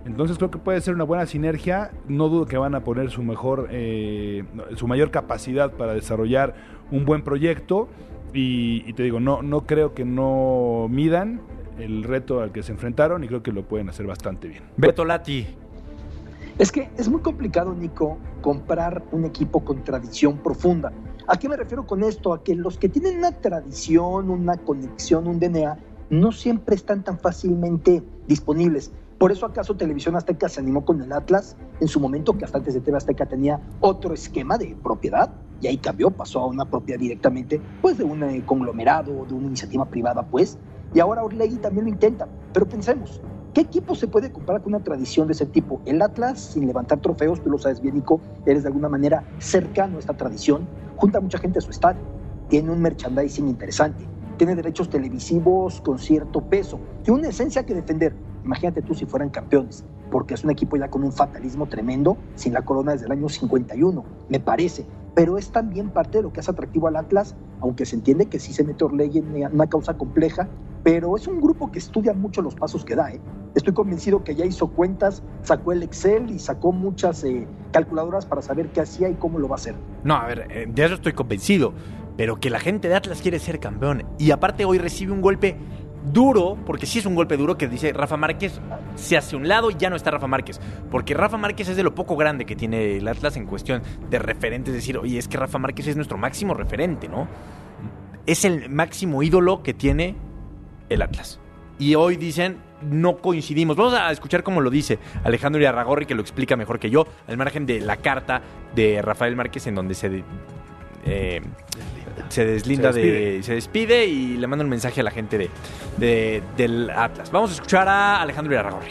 Entonces creo que puede ser una buena sinergia. No dudo que van a poner su mejor, eh, su mayor capacidad para desarrollar un buen proyecto. Y, y te digo, no, no creo que no midan el reto al que se enfrentaron y creo que lo pueden hacer bastante bien. Beto Lati. Es que es muy complicado, Nico, comprar un equipo con tradición profunda. ¿A qué me refiero con esto? A que los que tienen una tradición, una conexión, un D N A, no siempre están tan fácilmente disponibles. Por eso acaso Televisión Azteca se animó con el Atlas en su momento, que hasta antes de T V Azteca tenía otro esquema de propiedad, y ahí cambió, pasó a una propiedad directamente, pues de un eh, conglomerado, de una iniciativa privada, pues, y ahora Orlegui también lo intenta. Pero pensemos, ¿qué equipo se puede comparar con una tradición de ese tipo? El Atlas, sin levantar trofeos, tú lo sabes bien, Nico, eres de alguna manera cercano a esta tradición, junta a mucha gente a su estadio, tiene un merchandising interesante, tiene derechos televisivos con cierto peso, tiene una esencia que defender. Imagínate tú si fueran campeones, porque es un equipo ya con un fatalismo tremendo, sin la corona desde el año cincuenta y uno, me parece. Pero es también parte de lo que hace atractivo al Atlas, aunque se entiende que sí se mete Orlegui en una causa compleja, pero es un grupo que estudia mucho los pasos que da, ¿eh? Estoy convencido que ya hizo cuentas, sacó el Excel y sacó muchas eh, calculadoras para saber qué hacía y cómo lo va a hacer. No, a ver, eh, de eso estoy convencido, pero que la gente de Atlas quiere ser campeón, y aparte hoy recibe un golpe duro, porque sí es un golpe duro, que dice Rafa Márquez se hace un lado y ya no está Rafa Márquez, porque Rafa Márquez es de lo poco grande que tiene el Atlas en cuestión de referentes, es decir, oye, es que Rafa Márquez es nuestro máximo referente, ¿no? Es el máximo ídolo que tiene el Atlas. Y hoy dicen, no coincidimos. Vamos a escuchar cómo lo dice Alejandro Irarrágorri, que lo explica mejor que yo, al margen de la carta de Rafael Márquez en donde se... Eh, se deslinda, se despide. de se despide y le manda un mensaje a la gente de, de del Atlas. Vamos a escuchar a Alejandro Irarrágorri.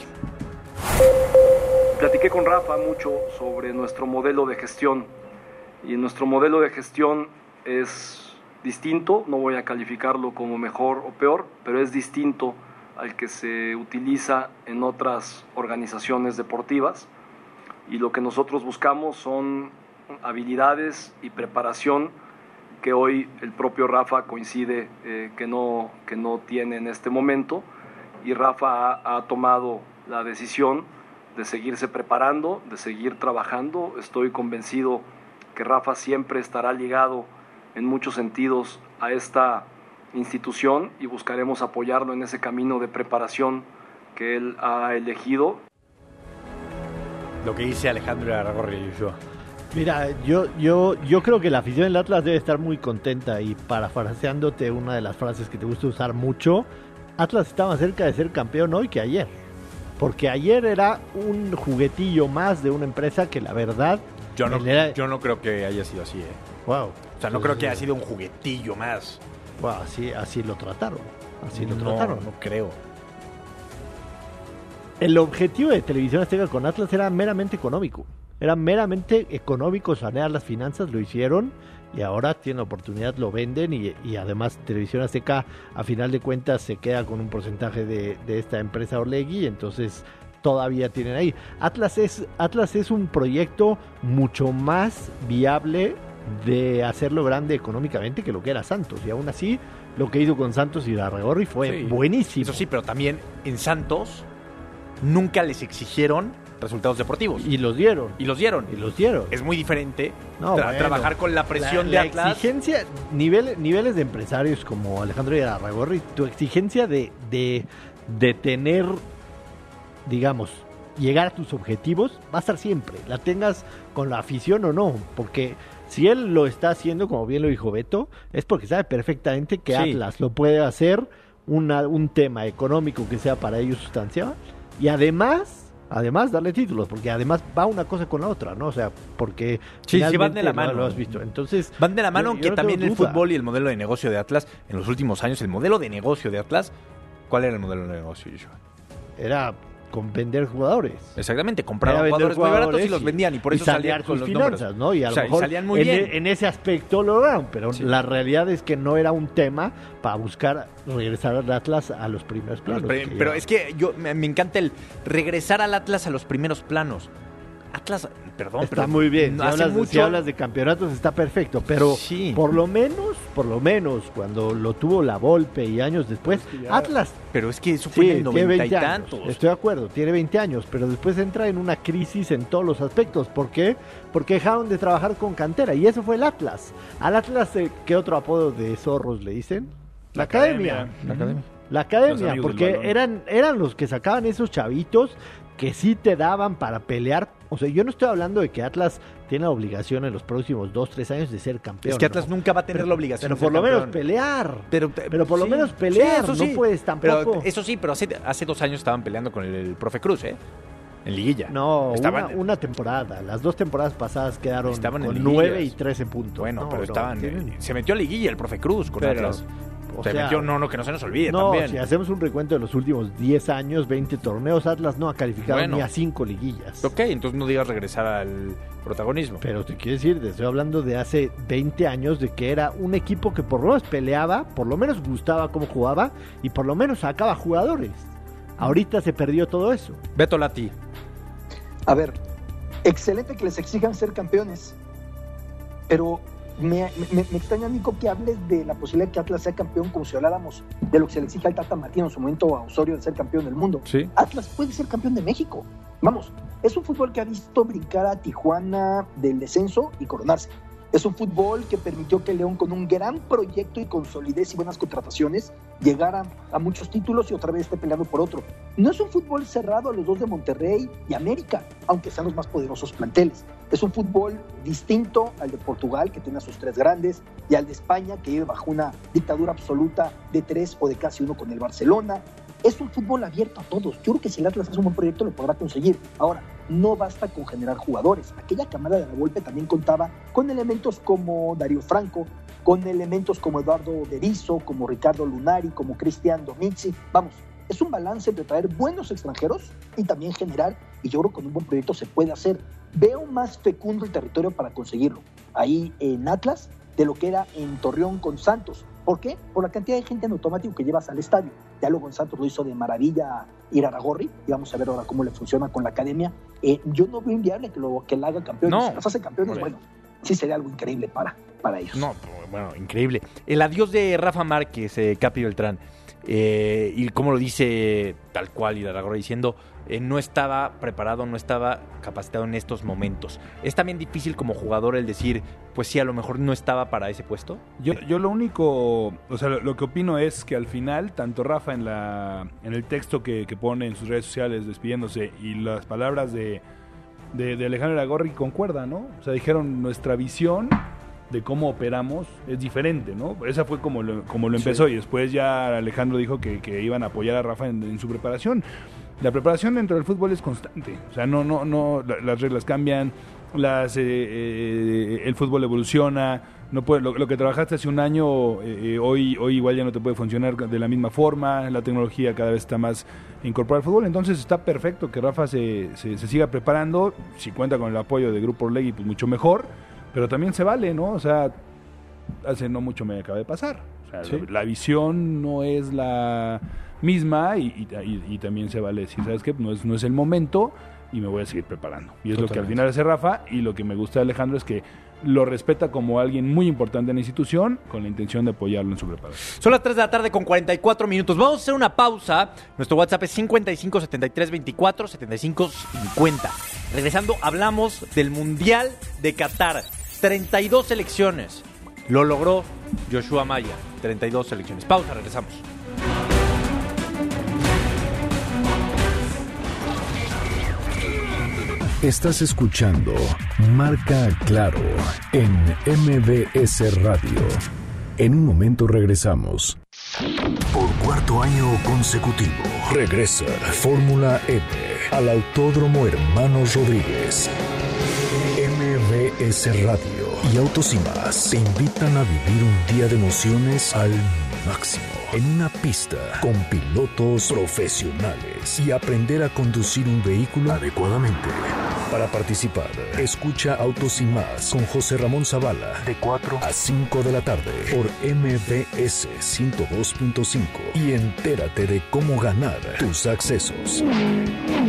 Platiqué con Rafa mucho sobre nuestro modelo de gestión, y nuestro modelo de gestión es distinto, no voy a calificarlo como mejor o peor, pero es distinto al que se utiliza en otras organizaciones deportivas, y lo que nosotros buscamos son habilidades y preparación que hoy el propio Rafa coincide eh, que, no, que no tiene en este momento, y Rafa ha, ha tomado la decisión de seguirse preparando, de seguir trabajando. Estoy convencido que Rafa siempre estará ligado en muchos sentidos a esta institución y buscaremos apoyarlo en ese camino de preparación que él ha elegido. Lo que dice Alejandro Irarrágorri, Joshua. Mira, yo, yo, yo creo que la afición del Atlas debe estar muy contenta, y parafraseándote una de las frases que te gusta usar mucho, Atlas está más cerca de ser campeón hoy que ayer, porque ayer era un juguetillo más de una empresa que la verdad... Yo no, era... yo no creo que haya sido así, ¿eh? Wow. O sea, no creo que haya sido un juguetillo más. Wow, así, así lo trataron, así lo no, trataron. No creo. El objetivo de Televisión Azteca con Atlas era meramente económico. Era meramente económico sanear las finanzas, lo hicieron, y ahora tienen la oportunidad, lo venden, y, y además Televisión Azteca a final de cuentas se queda con un porcentaje de, de esta empresa Orlegui, entonces todavía tienen ahí. Atlas es, Atlas es un proyecto mucho más viable de hacerlo grande económicamente que lo que era Santos, y aún así lo que hizo con Santos y Irarrágorri fue sí, buenísimo. Eso sí, pero también en Santos nunca les exigieron resultados deportivos. Y los dieron. Y los dieron. Y los dieron. Es muy diferente no, tra- bueno, trabajar con la presión la, de la Atlas. Exigencia, nivel, niveles de empresarios como Alejandro Irarrágorri, tu exigencia de, de, de tener, digamos, llegar a tus objetivos va a estar siempre. La tengas con la afición o no, porque si él lo está haciendo, como bien lo dijo Beto, es porque sabe perfectamente que sí. Atlas lo puede hacer una, un tema económico que sea para ellos sustancial, y además... Además, darle títulos, porque además va una cosa con la otra, ¿no? O sea, porque sí, sí van de la mano. Lo, lo has visto. Entonces, van de la mano, yo, aunque yo no también el duda. fútbol y el modelo de negocio de Atlas en los últimos años, el modelo de negocio de Atlas, ¿cuál era el modelo de negocio, Joshua? Era con vender jugadores. Exactamente, compraban jugadores, jugadores muy baratos y los vendían, y por eso y salían con los finanzas, números, ¿no? Y a o lo sea, mejor salían muy en, bien. en ese aspecto lo lograron, pero sí. la realidad es que no era un tema para buscar regresar al Atlas a los primeros planos. Pero, pero es que yo me, me encanta el regresar al Atlas a los primeros planos. Atlas perdón, está pero muy bien. Si hace hablas, mucho... si hablas de campeonatos está perfecto, pero sí. por lo menos, por lo menos, cuando lo tuvo la Volpe y años después, es que ya... Atlas... Pero es que eso fue sí, en el noventa y años, tantos. Estoy de acuerdo, tiene veinte años, pero después entra en una crisis en todos los aspectos. ¿Por qué? Porque dejaron de trabajar con cantera, y eso fue el Atlas. Al Atlas, ¿qué otro apodo de zorros le dicen? La, la academia. academia. La academia. La academia, porque eran, eran los que sacaban esos chavitos que sí te daban para pelear. O sea, yo no estoy hablando de que Atlas tiene la obligación en los próximos dos, tres años de ser campeón. Es que Atlas ¿no? nunca va a tener pero, la obligación pero de ser por lo campeón. menos pelear. Pero, pero por sí, lo menos pelear, sí, eso sí. no puedes tampoco. Pero eso sí, pero hace, hace dos años estaban peleando con el, el profe Cruz, ¿eh? En liguilla. No, estaban, una, una temporada. Las dos temporadas pasadas quedaron estaban con en nueve y trece puntos. Bueno, no, pero no, estaban. tienen... Se metió a liguilla el profe Cruz con pero, Atlas. O se sea, metió, no, no, que no se nos olvide no, también. Si hacemos un recuento de los últimos diez años, veinte torneos, Atlas no ha calificado bueno, ni a cinco liguillas. Ok, entonces no digas regresar al protagonismo. Pero te quiero decir, te estoy hablando de hace veinte años, de que era un equipo que por lo menos peleaba, por lo menos gustaba cómo jugaba y por lo menos sacaba jugadores. Ahorita se perdió todo eso. Beto Lati. A ver, excelente que les exijan ser campeones, pero me, me, me extraña, Nico, que hables de la posibilidad de que Atlas sea campeón como si habláramos de lo que se le exige al Tata Martino en su momento a Osorio de ser campeón del mundo. ¿Sí? Atlas puede ser campeón de México. Vamos, es un fútbol que ha visto brincar a Tijuana del descenso y coronarse. Es un fútbol que permitió que León, con un gran proyecto y con solidez y buenas contrataciones, llegara a muchos títulos y otra vez esté peleando por otro. No es un fútbol cerrado a los dos de Monterrey y América, aunque sean los más poderosos planteles. Es un fútbol distinto al de Portugal, que tiene a sus tres grandes, y al de España, que vive bajo una dictadura absoluta de tres o de casi uno con el Barcelona. Es un fútbol abierto a todos. Yo creo que si el Atlas hace un buen proyecto lo podrá conseguir. Ahora, no basta con generar jugadores. Aquella camada de la Volpe también contaba con elementos como Darío Franco, con elementos como Eduardo Berizzo, como Ricardo Lunari, como Cristian Domizzi. Vamos, es un balance entre traer buenos extranjeros y también generar, y yo creo que con un buen proyecto se puede hacer. Veo más fecundo el territorio para conseguirlo ahí en Atlas de lo que era en Torreón con Santos. ¿Por qué? Por la cantidad de gente en automático que llevas al estadio. Ya luego en Santos lo hizo de maravilla Iraragorri, y vamos a ver ahora cómo le funciona con la academia. Eh, yo no veo inviable que lo que la haga campeón. No. Si los hace campeones, bueno, sí sería algo increíble para, para ellos. No, bueno, increíble. El adiós de Rafa Márquez, eh, Capi Beltrán, eh, y como lo dice tal cual Iraragorri diciendo, eh, no estaba preparado, no estaba capacitado en estos momentos. ¿Es también difícil como jugador el decir, pues sí, a lo mejor no estaba para ese puesto? Yo, yo lo único, o sea, lo, lo que opino es que al final, tanto Rafa en la en el texto que, que pone en sus redes sociales despidiéndose y las palabras de, de, de Alejandro Iraragorri concuerdan, ¿no? O sea, dijeron, nuestra visión de cómo operamos es diferente, ¿no? Esa fue como lo, como lo empezó, sí. Y después ya Alejandro dijo que, que iban a apoyar a Rafa en, en su preparación. La preparación dentro del fútbol es constante, o sea, no, no, no, la, las reglas cambian, las, eh, eh, el fútbol evoluciona, no puede, lo, lo que trabajaste hace un año, eh, hoy, hoy igual ya no te puede funcionar de la misma forma, la tecnología cada vez está más incorporada al fútbol, entonces está perfecto que Rafa se, se, se siga preparando, si cuenta con el apoyo de Grupo Orlegui, pues mucho mejor, pero también se vale, ¿no? O sea, hace no mucho me acaba de pasar, o sea, ¿sí? la, la visión no es la misma y, y, y, y también se vale decir, ¿sabes qué? No es, no es el momento y me voy a seguir preparando. Y es Totalmente. Lo que al final hace Rafa, y lo que me gusta de Alejandro es que lo respeta como alguien muy importante en la institución con la intención de apoyarlo en su preparación. Son las tres de la tarde con cuarenta y cuatro minutos. Vamos a hacer una pausa. Nuestro WhatsApp es cincuenta y cinco, setenta y tres, veinticuatro, setenta y cinco, cincuenta. Regresando, hablamos del Mundial de Qatar. treinta y dos selecciones. Lo logró Joshua Maya. treinta y dos selecciones. Pausa, regresamos. Estás escuchando Marca Claro en M V S Radio. En un momento regresamos. Por cuarto año consecutivo, regresa Fórmula M al Autódromo Hermanos Rodríguez. M V S Radio y Autos y Más te invitan a vivir un día de emociones al máximo en una pista con pilotos profesionales y aprender a conducir un vehículo adecuadamente. Para participar, escucha Autos y Más con José Ramón Zavala de cuatro a cinco de la tarde por M V S ciento dos punto cinco y entérate de cómo ganar tus accesos.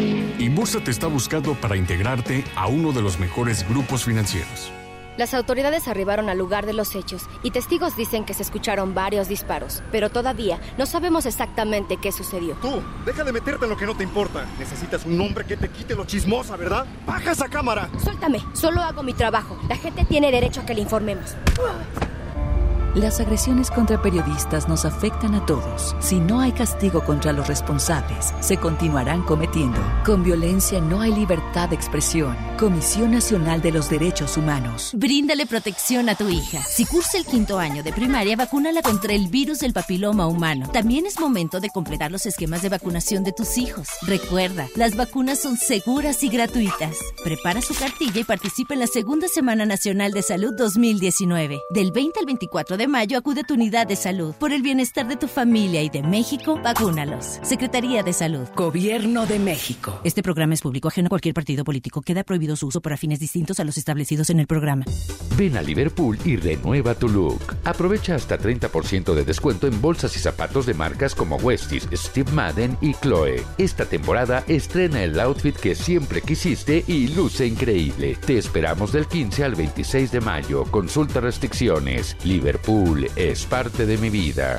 Inbursa te está buscando para integrarte a uno de los mejores grupos financieros. Las autoridades arribaron al lugar de los hechos y testigos dicen que se escucharon varios disparos, pero todavía no sabemos exactamente qué sucedió. Tú, deja de meterte en lo que no te importa. Necesitas un hombre que te quite lo chismosa, ¿verdad? ¡Baja esa cámara! Suéltame, solo hago mi trabajo. La gente tiene derecho a que le informemos. Las agresiones contra periodistas nos afectan a todos. Si no hay castigo contra los responsables, se continuarán cometiendo. Con violencia no hay libertad de expresión. Comisión Nacional de los Derechos Humanos. Bríndale protección a tu hija. Si cursa el quinto año de primaria, vacúnala contra el virus del papiloma humano. También es momento de completar los esquemas de vacunación de tus hijos. Recuerda, las vacunas son seguras y gratuitas. Prepara su cartilla y participa en la Segunda Semana Nacional de Salud dos mil diecinueve. Del veinte al veinticuatro de mayo acude a tu unidad de salud. Por el bienestar de tu familia y de México, vacúnalos. Secretaría de Salud. Gobierno de México. Este programa es público ajeno a cualquier partido político. Queda prohibido su uso para fines distintos a los establecidos en el programa. Ven a Liverpool y renueva tu look. Aprovecha hasta treinta por ciento de descuento en bolsas y zapatos de marcas como Westies, Steve Madden y Chloe. Esta temporada estrena el outfit que siempre quisiste y luce increíble. Te esperamos del quince al veintiséis de mayo. Consulta restricciones. Liverpool es parte de mi vida.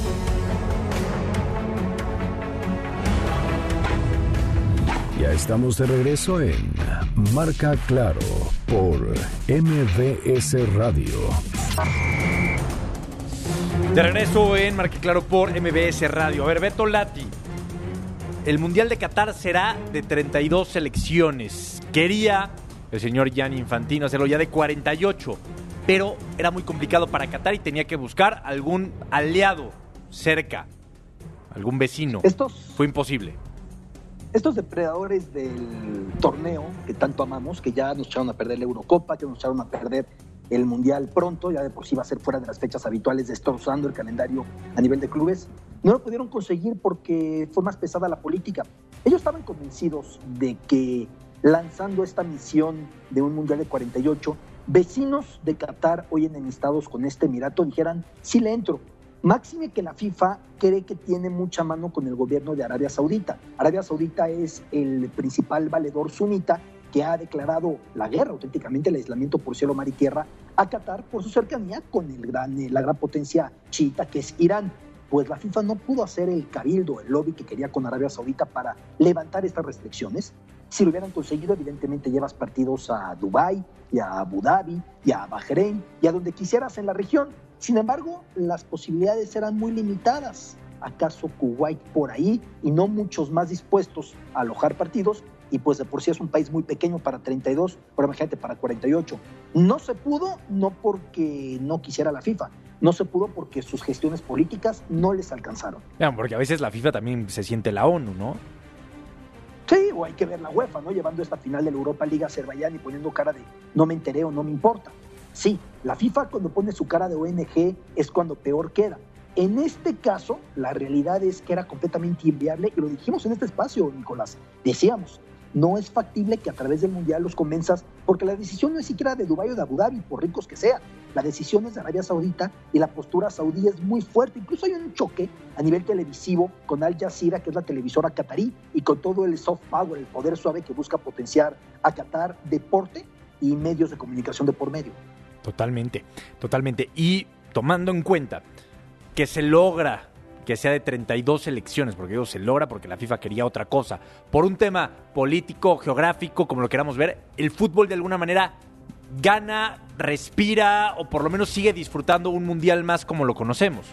Ya estamos de regreso en Marca Claro por M V S Radio. De regreso en Marca Claro por M V S Radio. A ver, Beto Lati. El Mundial de Qatar será de treinta y dos selecciones. Quería el señor Gianni Infantino hacerlo ya de cuarenta y ocho, pero era muy complicado para Qatar y tenía que buscar algún aliado cerca, algún vecino. Estos... Fue imposible. Estos depredadores del torneo que tanto amamos, que ya nos echaron a perder la Eurocopa, que nos echaron a perder el Mundial pronto, ya de por sí va a ser fuera de las fechas habituales, destrozando el calendario a nivel de clubes, no lo pudieron conseguir porque fue más pesada la política. Ellos estaban convencidos de que lanzando esta misión de un Mundial de cuarenta y ocho, vecinos de Qatar, hoy enemistados con este Emirato, dijeran, sí le entro. Máxime que la FIFA cree que tiene mucha mano con el gobierno de Arabia Saudita. Arabia Saudita es el principal valedor sunita que ha declarado la guerra, auténticamente el aislamiento por cielo, mar y tierra, a Qatar por su cercanía con el gran, la gran potencia chiita que es Irán. Pues la FIFA no pudo hacer el cabildo, el lobby que quería con Arabia Saudita para levantar estas restricciones. Si lo hubieran conseguido, evidentemente llevas partidos a Dubái, y a Abu Dhabi, y a Bahrein, y a donde quisieras en la región. Sin embargo, las posibilidades eran muy limitadas. ¿Acaso Kuwait por ahí y no muchos más dispuestos a alojar partidos? Y pues de por sí es un país muy pequeño para treinta y dos, pero imagínate para cuarenta y ocho. No se pudo, no porque no quisiera la FIFA, no se pudo porque sus gestiones políticas no les alcanzaron. Claro, porque a veces la FIFA también se siente la ONU, ¿no? Sí, o hay que ver la UEFA, ¿no? Llevando esta final de la Europa League a Azerbaiyán y poniendo cara de no me enteré o no me importa. Sí, la FIFA cuando pone su cara de O N G es cuando peor queda. En este caso, la realidad es que era completamente inviable y lo dijimos en este espacio, Nicolás. Decíamos, no es factible que a través del Mundial los convenzas, porque la decisión no es siquiera de Dubái o de Abu Dhabi, por ricos que sean. La decisión es de Arabia Saudita y la postura saudí es muy fuerte. Incluso hay un choque a nivel televisivo con Al Jazeera, que es la televisora catarí, y con todo el soft power, el poder suave que busca potenciar a Qatar, deporte y medios de comunicación de por medio. Totalmente, totalmente. Y tomando en cuenta que se logra que sea de treinta y dos selecciones, porque digo se logra porque la FIFA quería otra cosa, por un tema político, geográfico, como lo queramos ver, el fútbol de alguna manera gana, respira o por lo menos sigue disfrutando un mundial más como lo conocemos.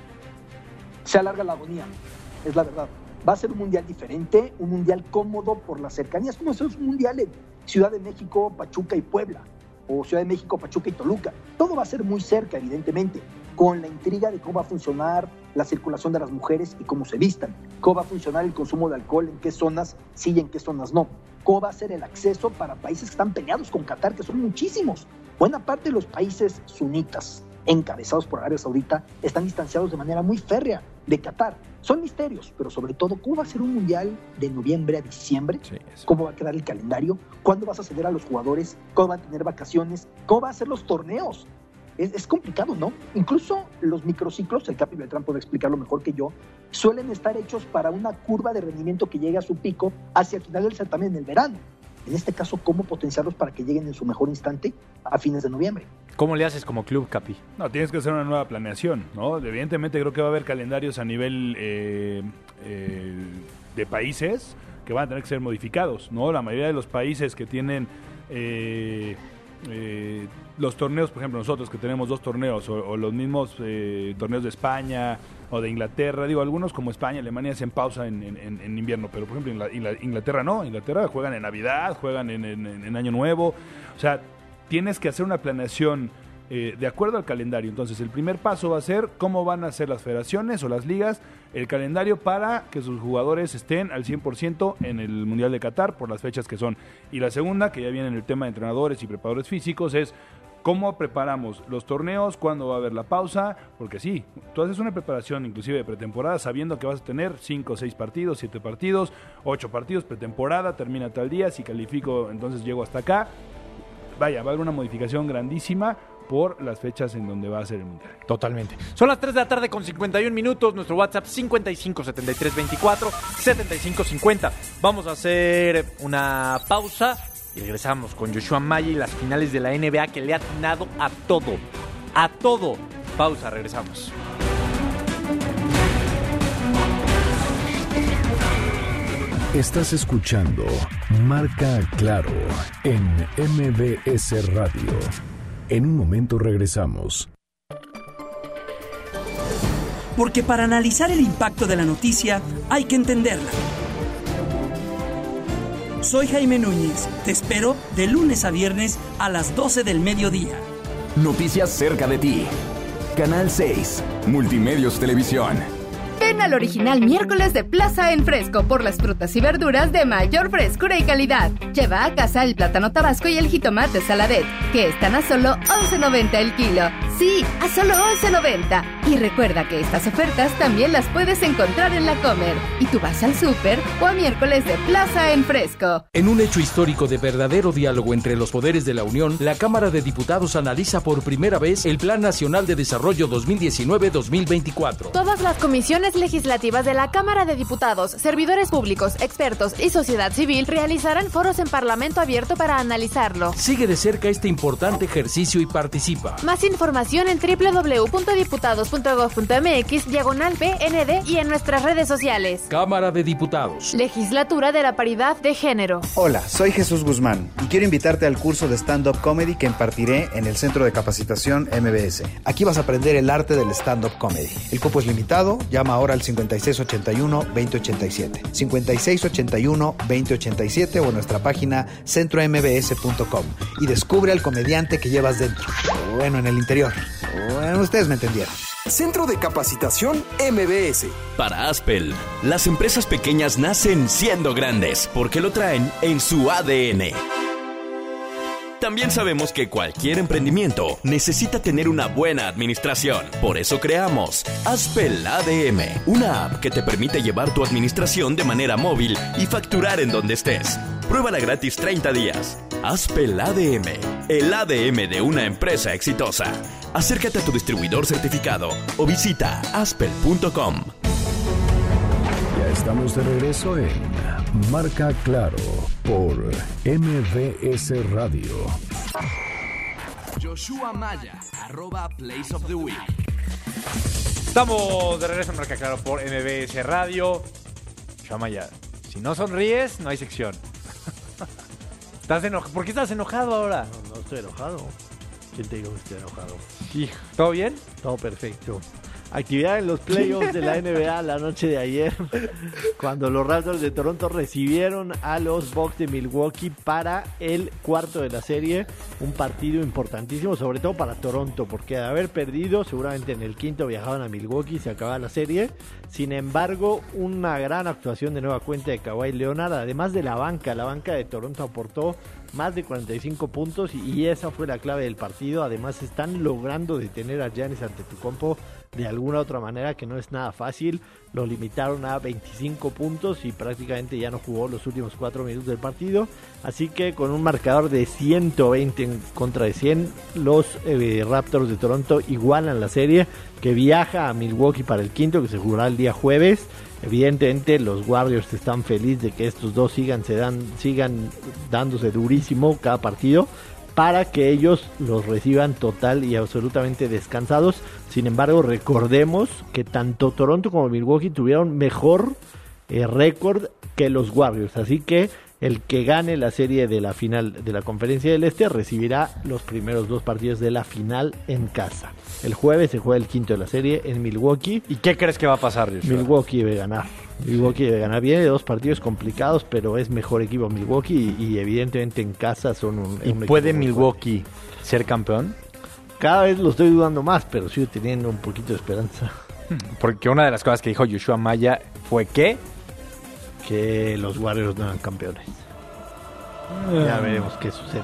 Se alarga la agonía, es la verdad. Va a ser un mundial diferente, un mundial cómodo por las cercanías, como es un mundial en Ciudad de México, Pachuca y Puebla, o Ciudad de México, Pachuca y Toluca. Todo va a ser muy cerca, evidentemente, con la intriga de cómo va a funcionar la circulación de las mujeres y cómo se vistan, cómo va a funcionar el consumo de alcohol, en qué zonas sí y en qué zonas no, cómo va a ser el acceso para países que están peleados con Qatar, que son muchísimos. Buena parte de los países sunitas, encabezados por Arabia Saudita, están distanciados de manera muy férrea de Qatar. Son misterios, pero sobre todo, ¿cómo va a ser un mundial de noviembre a diciembre? Sí, ¿cómo va a quedar el calendario? ¿Cuándo vas a ceder a los jugadores? ¿Cómo van a tener vacaciones? ¿Cómo van a ser los torneos? es, es complicado, ¿no? Incluso los microciclos, el Capi Beltrán puede explicarlo mejor que yo, suelen estar hechos para una curva de rendimiento que llegue a su pico hacia el final del certamen en el verano. En este caso, ¿cómo potenciarlos para que lleguen en su mejor instante a fines de noviembre? ¿Cómo le haces como club, Capi? No, tienes que hacer una nueva planeación, ¿no? Evidentemente creo que va a haber calendarios a nivel eh, eh, de países que van a tener que ser modificados, ¿no? La mayoría de los países que tienen eh, eh, los torneos, por ejemplo, nosotros que tenemos dos torneos, o, o los mismos eh, torneos de España o de Inglaterra, digo, algunos como España, Alemania hacen pausa en, en, en invierno, pero por ejemplo Ingl- Inglaterra no, Inglaterra juegan en Navidad, juegan en, en, en Año Nuevo, o sea, tienes que hacer una planeación eh, de acuerdo al calendario. Entonces el primer paso va a ser cómo van a ser las federaciones o las ligas, el calendario para que sus jugadores estén al cien por ciento en el Mundial de Qatar por las fechas que son. Y la segunda, que ya viene en el tema de entrenadores y preparadores físicos, es cómo preparamos los torneos, cuándo va a haber la pausa, porque sí, tú haces una preparación inclusive de pretemporada sabiendo que vas a tener cinco, seis partidos, siete partidos, ocho partidos, pretemporada, termina tal día, si califico entonces llego hasta acá. Vaya, va a haber una modificación grandísima por las fechas en donde va a ser el Mundial. Totalmente. Son las tres de la tarde con cincuenta y un minutos. Nuestro WhatsApp cincuenta y cinco setenta y tres veinticuatro setenta y cinco cincuenta. Vamos a hacer una pausa y regresamos con Joshua Maya y las finales de la N B A que le ha atinado a todo. A todo. Pausa, regresamos. Estás escuchando Marca Claro en M V S Radio. En un momento regresamos. Porque para analizar el impacto de la noticia hay que entenderla. Soy Jaime Núñez. Te espero de lunes a viernes a las doce del mediodía. Noticias cerca de ti. Canal seis. Multimedios Televisión. Ven al original miércoles de Plaza en Fresco por las frutas y verduras de mayor frescura y calidad. Lleva a casa el plátano tabasco y el jitomate saladet, que están a solo once noventa el kilo. Sí, a solo once noventa. Y recuerda que estas ofertas también las puedes encontrar en La Comer. Y tú vas al súper o a miércoles de Plaza en Fresco. En un hecho histórico de verdadero diálogo entre los poderes de la Unión, la Cámara de Diputados analiza por primera vez el Plan Nacional de Desarrollo dos mil diecinueve a dos mil veinticuatro. Todas las comisiones legislativas de la Cámara de Diputados, servidores públicos, expertos y sociedad civil realizarán foros en Parlamento abierto para analizarlo. Sigue de cerca este importante ejercicio y participa. Más información en doble u doble u doble u punto diputados punto gob punto eme equis diagonal P N D y en nuestras redes sociales. Cámara de Diputados. Legislatura de la Paridad de Género. Hola, soy Jesús Guzmán y quiero invitarte al curso de stand-up comedy que impartiré en el Centro de Capacitación M B S. Aquí vas a aprender el arte del stand-up comedy. El cupo es limitado, llama ahora al cincuenta y seis ochenta y uno veinte ochenta y siete. cincuenta y seis ochenta y uno veinte ochenta y siete o en nuestra página centro m b s punto com y descubre al comediante que llevas dentro. Bueno, en el interior. Bueno, ustedes me entendieron. Centro de Capacitación M B S. Para Aspel, las empresas pequeñas nacen siendo grandes porque lo traen en su A D N. También sabemos que cualquier emprendimiento necesita tener una buena administración. Por eso creamos Aspel A D M, una app que te permite llevar tu administración de manera móvil y facturar en donde estés. Pruébala gratis treinta días. Aspel A D M, el A D M de una empresa exitosa. Acércate a tu distribuidor certificado o visita aspel punto com. Ya estamos de regreso en Marca Claro por M V S Radio. Joshua Maya, arroba Place of the Week. Estamos de regreso en Marca Claro por M V S Radio. Joshua Maya, si no sonríes, no hay sección. ¿Estás enojado? ¿Por qué estás enojado ahora? No, no estoy enojado. ¿Quién te dijo que estoy enojado? Hijo, ¿todo bien? Todo perfecto. Actividad en los playoffs de la N B A la noche de ayer, cuando los Raptors de Toronto recibieron a los Bucks de Milwaukee para el cuarto de la serie. Un partido importantísimo, sobre todo para Toronto, porque de haber perdido, seguramente en el quinto viajaban a Milwaukee y se acababa la serie. Sin embargo, una gran actuación de nueva cuenta de Kawhi Leonard, además de la banca. La banca de Toronto aportó más de cuarenta y cinco puntos y esa fue la clave del partido. Además, están logrando detener a Giannis Antetokounmpo de alguna otra manera, que no es nada fácil. Lo limitaron a veinticinco puntos y prácticamente ya no jugó los últimos cuatro minutos del partido. Así que con un marcador de ciento veinte en contra de cien, los eh, Raptors de Toronto igualan la serie, que viaja a Milwaukee para el quinto, que se jugará el día jueves. Evidentemente los Warriors están felices de que estos dos sigan, se dan, sigan dándose durísimo cada partido, para que ellos los reciban total y absolutamente descansados. Sin embargo, recordemos que tanto Toronto como Milwaukee tuvieron mejor eh, récord que los Warriors, así que el que gane la serie de la final de la Conferencia del Este recibirá los primeros dos partidos de la final en casa. El jueves se juega el quinto de la serie en Milwaukee. ¿Y qué crees que va a pasar, Joshua? Milwaukee debe ganar. Milwaukee debe ganar. Viene de dos partidos complicados, pero es mejor equipo Milwaukee y, y evidentemente en casa son un, ¿Y un puede Milwaukee fuerte. ser campeón? Cada vez lo estoy dudando más, pero sigo teniendo un poquito de esperanza. Porque una de las cosas que dijo Joshua Maya fue que que los Warriors no eran campeones. Mm. Ya veremos qué sucede.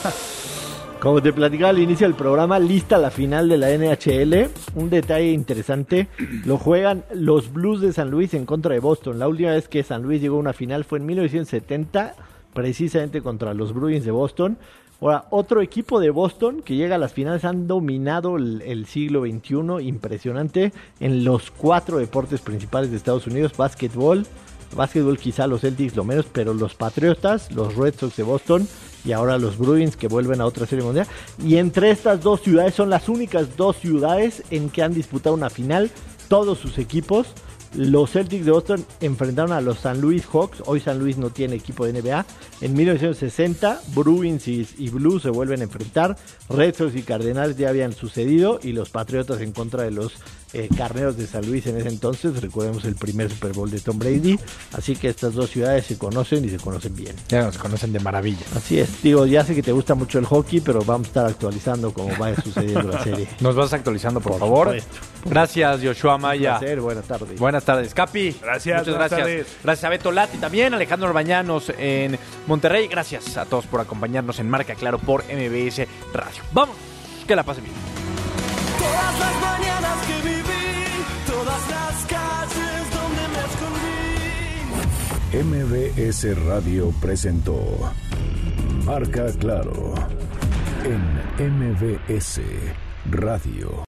Como te platicaba al inicio del programa, lista la final de la N H L. Un detalle interesante, lo juegan los Blues de San Luis en contra de Boston. La última vez que San Luis llegó a una final fue en mil novecientos setenta, precisamente contra los Bruins de Boston. Ahora, otro equipo de Boston que llega a las finales, han dominado el, el siglo veintiuno, impresionante, en los cuatro deportes principales de Estados Unidos: básquetbol, básquetbol quizá los Celtics lo menos, pero los Patriotas, los Red Sox de Boston y ahora los Bruins, que vuelven a otra serie mundial. Y entre estas dos ciudades son las únicas dos ciudades en que han disputado una final todos sus equipos. Los Celtics de Boston enfrentaron a los San Luis Hawks. Hoy San Luis no tiene equipo de N B A. En mil novecientos sesenta, Bruins y, y Blues se vuelven a enfrentar. Red Sox y Cardenales ya habían sucedido. Y los Patriotas en contra de los eh, Carneros de San Luis en ese entonces. Recordemos el primer Super Bowl de Tom Brady. Así que estas dos ciudades se conocen y se conocen bien. Ya nos conocen de maravilla. Así es. Digo, ya sé que te gusta mucho el hockey, pero vamos a estar actualizando cómo vaya sucediendo la serie. Nos vas actualizando, por, por favor. Supuesto. Gracias, Joshua Maya. Un placer. Buenas tardes. Buenas tardes, Capi. Gracias. Muchas gracias. Tardes. Gracias a Beto Lati también, Alejandro Orbañanos en Monterrey. Gracias a todos por acompañarnos en Marca Claro por M B S Radio. Vamos, que la pasen bien. Todas las mañanas que viví, todas las calles donde me escondí. M B S Radio presentó Marca Claro en M B S Radio.